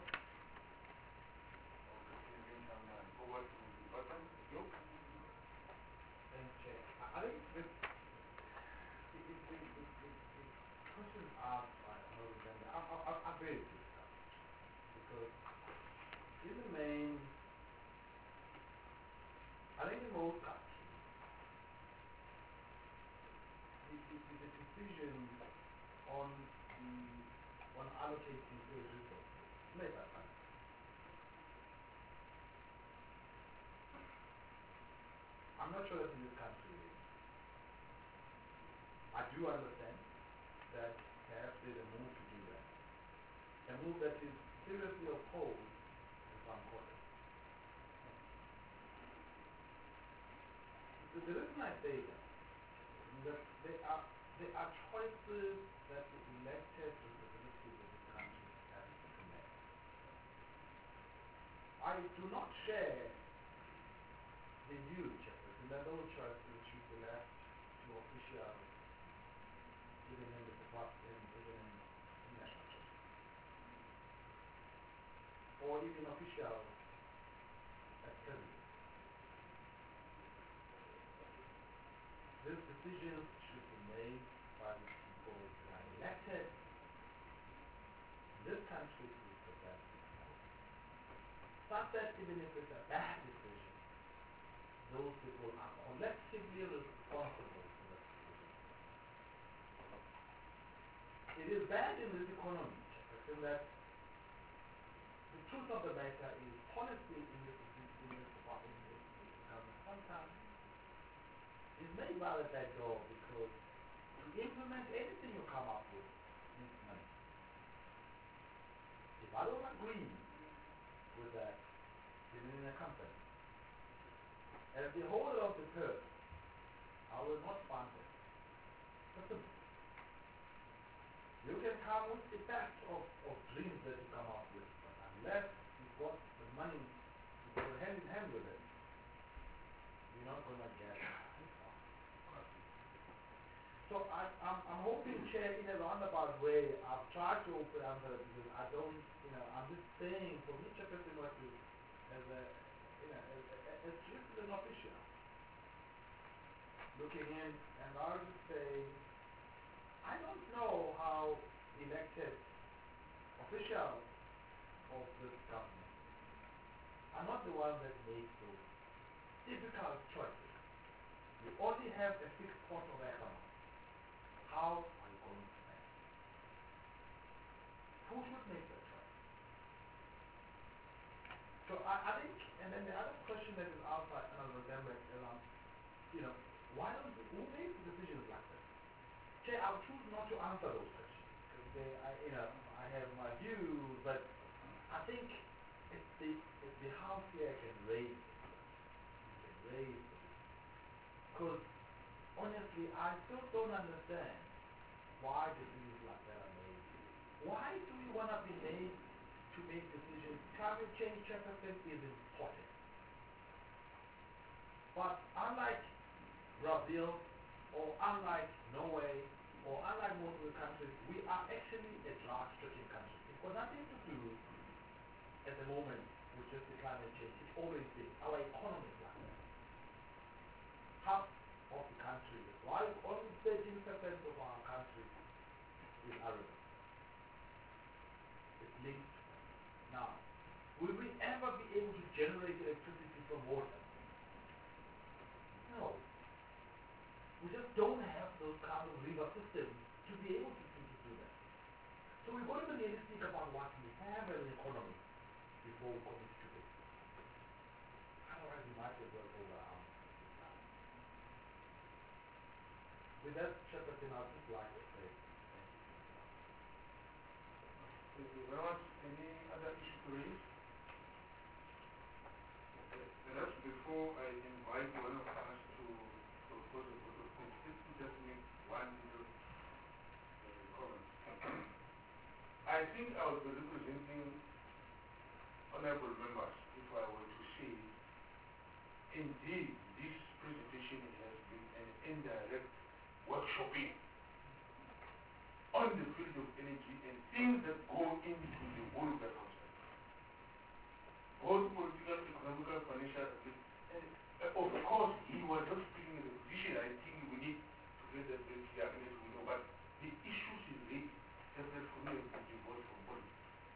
Okay, in the meantime, I forward to the partner. You? Thank you, Chair. I think the questions asked by Honorable Brenda are very good because in the main, I think in most countries, the decision on allocating those resources is made by finance. I'm not sure that in this country I do understand that perhaps there's a move to do that. A move that is seriously opposed in some quarters. The reason I say that is that there are choices that the elected representatives of this country have to make. I do not share the view, Chairperson, that those choices should be left to officials, even in the department, even in national churches, or even officials at president. These decisions should be made by the people that are elected in this country to represent the people. Such that even if it's a bad decision, those people are collectively responsible for that decision. It is bad in this economy, in that the truth of the matter is policy in this may well let that go because to implement anything you come up with needs money. If I don't agree with that, then in a company, as the holder of the purse, I will not fund it. That's simple. You can come with the best of dreams that you come up with, but unless you've got the money to go hand in hand with it, you're not going to get it far. So I'm hoping, Chair, in a roundabout way, I've tried to open up because I don't, I'm just saying, for me, Chapter University, as a, as just an official, looking in, and I would say, I don't know how elected officials of this government are not the ones that make those difficult choices. You only have a fixed course of economy. How are you going to spend? Who should make that choice? So I think, and then the other question that is outside, and I remember, why don't who makes decisions like this? Okay, I'll choose not to answer those questions because I have my views, but I think if the House here can raise it, because honestly, I still don't understand why decisions like that are made. Why do we want to be made to make decisions? Climate change, Chesterton, is important. But unlike Brazil, or unlike Norway, or unlike most of the countries, we are actually a drought-stricken country. It's got nothing to do at the moment with just the climate change. It's always been. Our economy is like that. Half of the country, while only 13% of our country is arable. It's linked to that. Now, will we ever be able to generate electricity from water? No. We just don't have those kind of river systems to be able to do that. So we've got to be realistic about what we have as an economy before we commit to it. Otherwise, we might as well overarm this time. With that, Chesterton, I'd just like to say thank you. Thank you very much. Any other issue to raise? Perhaps before I invite one of us to propose a vote of thanks, let me just make one little comment. I think I would be representing honorable members if I were to say, indeed, this presentation has been an indirect workshopping on the field of energy and things that go into the whole of that concept. Both political, economical, financial, and of course, he was not speaking in the position. I think we need to get that very clear, but the issues he raised separate from me have been voted from body.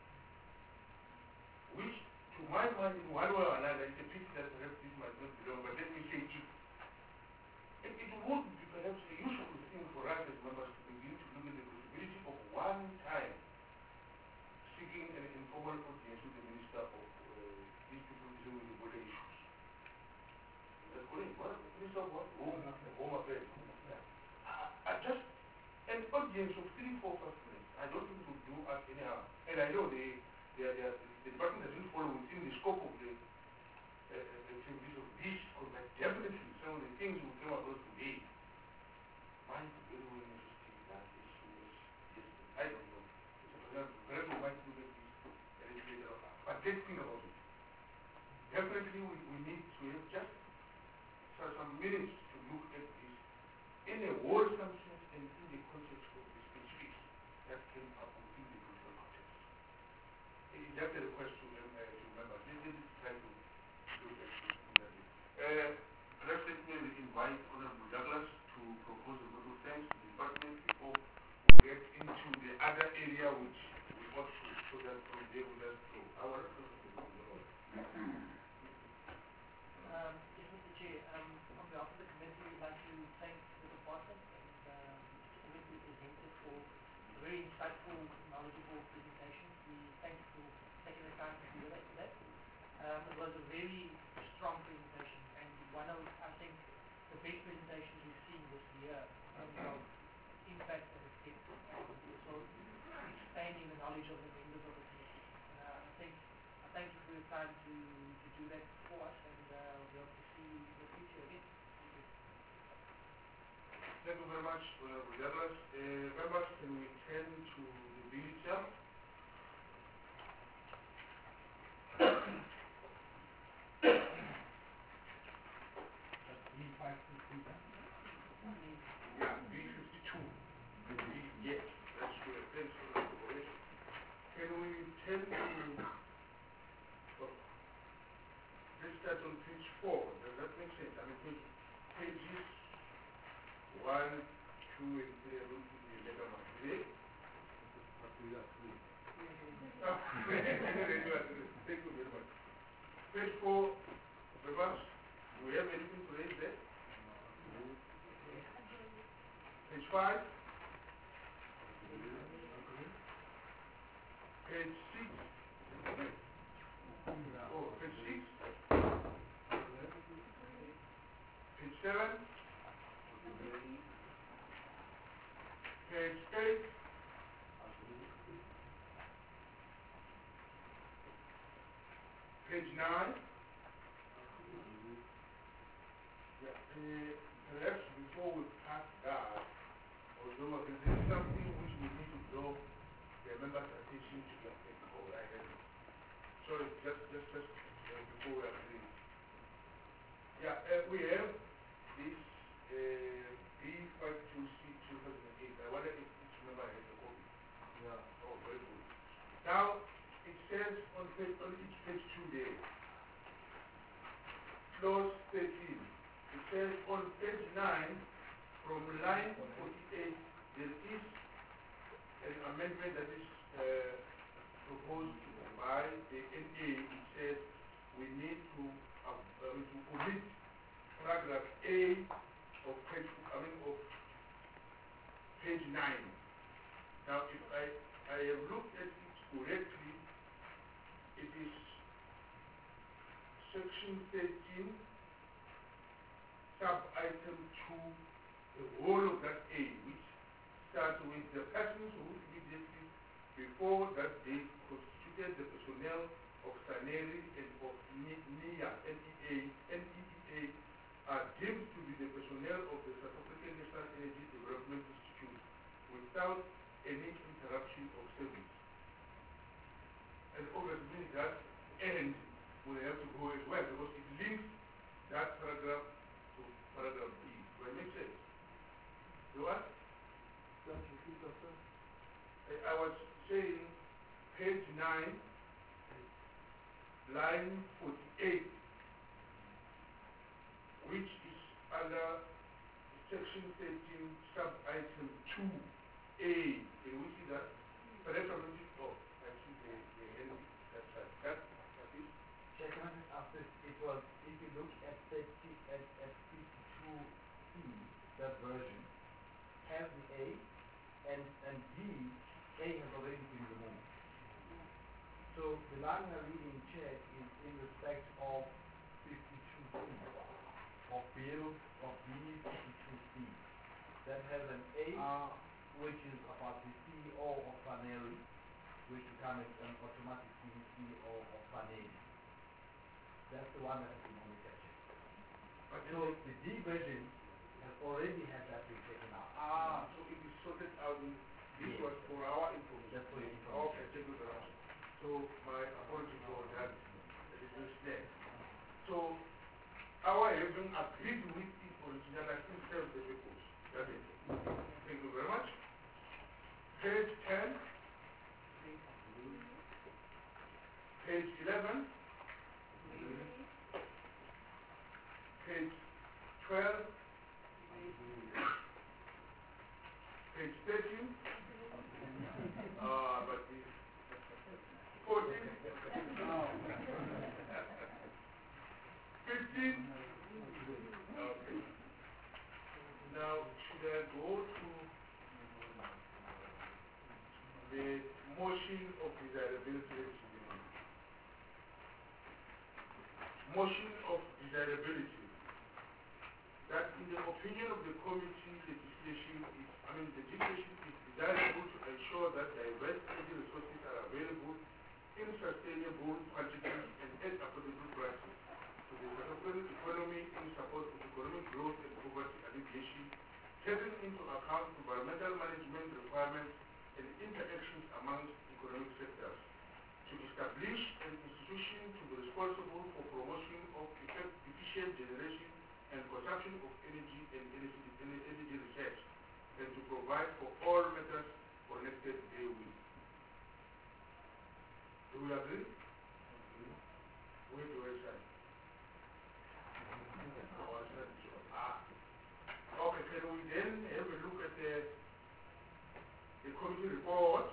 Which, to my mind, in one way or another, it's a pity that perhaps this might not be wrong, but let me say it. It would be perhaps a useful thing for us as members to begin to look at the possibility of one time seeking an informal audience with the Minister of these people dealing with the border issues. That's correct. What? Minister of what? Home Affairs. Just an audience of 3, 4, 5 minutes. I don't think it would do us any harm. And I know the department doesn't fall within the scope of the activities of this, but definitely some of the things we came across today might very well necessitate that as soon as yesterday. I don't know. Perhaps we might do that a little later on. But let's think about it. Definitely we need to have just some minutes to look at this in a wholesome sense and in the context of the specifics that came up within the political context. It is just a request to members. Let's try to look at it in that way. Perhaps let me invite Honorable Douglas to propose a vote of thanks to the department before we get into the other area which we ought to, so that from there we just go. Our Yes, Mr. Chair. On behalf of the committee, we'd like to thank the department and everybody presented for a very insightful, knowledgeable presentation. We thank you for taking the time to do that today. It was a very strong presentation and one of, I think, the best presentations we've knowledge of the members of the committee. I thank you for your time to do that for us, and we hope to see you in the future again. Thank you. Thank you very much, Honorable Douglas. Members, can we turn to the bill itself? Yeah, B52. Yes, that's good. Thanks for the cooperation. Can we turn to, let's start on page 4. Does that make sense? I mean, pages 1, 2, and 3 are going to be a letter mark. Today? Thank you very much. Page 4, members, do we have anything to raise there? Page 5. Page 6. Oh, page 6. Page 7. Page 8. Page 9. Yeah, perhaps before we pass that, although there is something which we need to draw the members' attention to that thing. Oh, I heard it. Sorry, just before we agree. Yeah, we have this B52C 2008. I wonder if each member has a copy. Yeah. Oh, very good. Now, it says on each page 2 there, clause 13. It says on page 9, from line 48, there is an amendment that is proposed by the NA. It says we need to omit paragraph A of page 9. Now, if I have looked at it correctly, it is section 13, sub-item 2, the whole of that A, which starts with the persons who immediately before that date constituted the personnel of SANERI and of NEA, NEA are deemed to be the personnel of the South African National Energy Development Institute without any interruption of service. And obviously that end will have to go as well because it links that paragraph to paragraph B. Do I make sense? Do what? I was saying page 9, line 48, which is under section 13, sub-item 2A. Can we see that? Perhaps I'm looking, oh, I see the end. That's right. That is? Chair, can I just ask this? It was, if you look at 52E, that version has the A, and D, A has already been removed. So the line we are reading, Chair, is in respect of 52C, of Bill of B52C. That has an A, which is about the CEO of SANERI, which becomes an automatic CEO of SANERI. That's the one that has been omitted. So the D version has already had that been taken out. So it is sorted out. This was for our information. Just for your information. Okay, thank you very much. So my apology for that. That is just there. So our having agreed with it originally, I think serves the purpose. That's it. Thank you very much. Page 10. Page 11. Page 12. Page 13. But the 14. 15. Okay. Now, should I go to the motion of desirability? Motion of desirability. That in the opinion of the committee, legislation is desirable to ensure that diverse energy resources are into account environmental management requirements and interactions among economic sectors, to establish an institution to be responsible for promotion of efficient generation and consumption of energy and energy research, and to provide for all matters connected therewith. Do we agree? Where do I sign? Okay, can we then have a look at the committee report?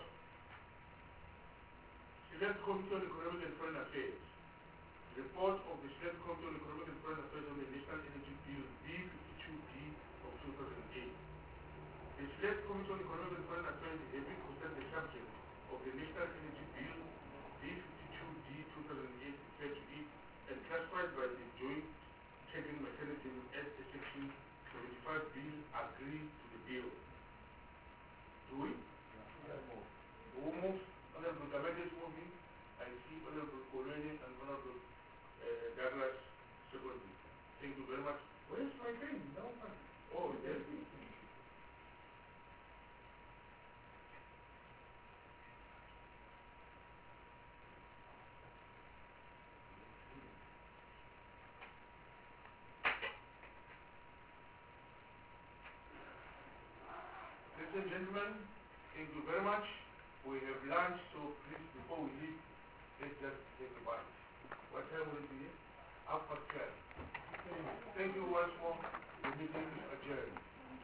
Select Committee on Economic and Foreign Affairs. Report of the Select Committee on Economic and Foreign Affairs on the National Energy Bill B52D of 2008. The Select Committee on Economic and Foreign Affairs having considered the subject of the National Energy Bill B52D 2008 referred to it and classified by the Joint Checking Mechanism as a Section 75 bill agreed to the bill. Do we? Who moves? Honorable Gamet is moving. I see Honorable Kolweni and Honorable Douglas secondly. Thank you very much. Where's my pen? No one. Oh, there. Ladies and gentlemen, thank you very much. We have lunch, so please, before we leave, let's just take a bite. What time will it be? 12:30. Thank you once more. The meeting is adjourned.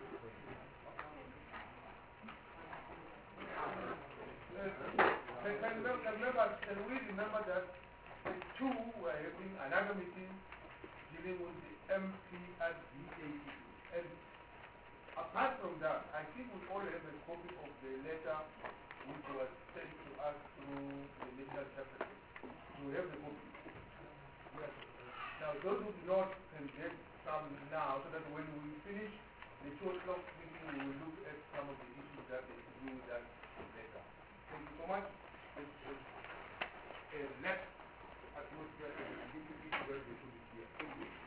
Members, can we remember that the two were having another meeting dealing with the MPRDA, and apart from that, I think we all have a copy of the letter which was sent to us through the National Secretary. So we have the copy. Yes. Now, those who do not can get some now, so that when we finish the 2 o'clock meeting, we will look at some of the issues that they do with that letter. Thank you so much. Let's relax the atmosphere and give the people where they should be here.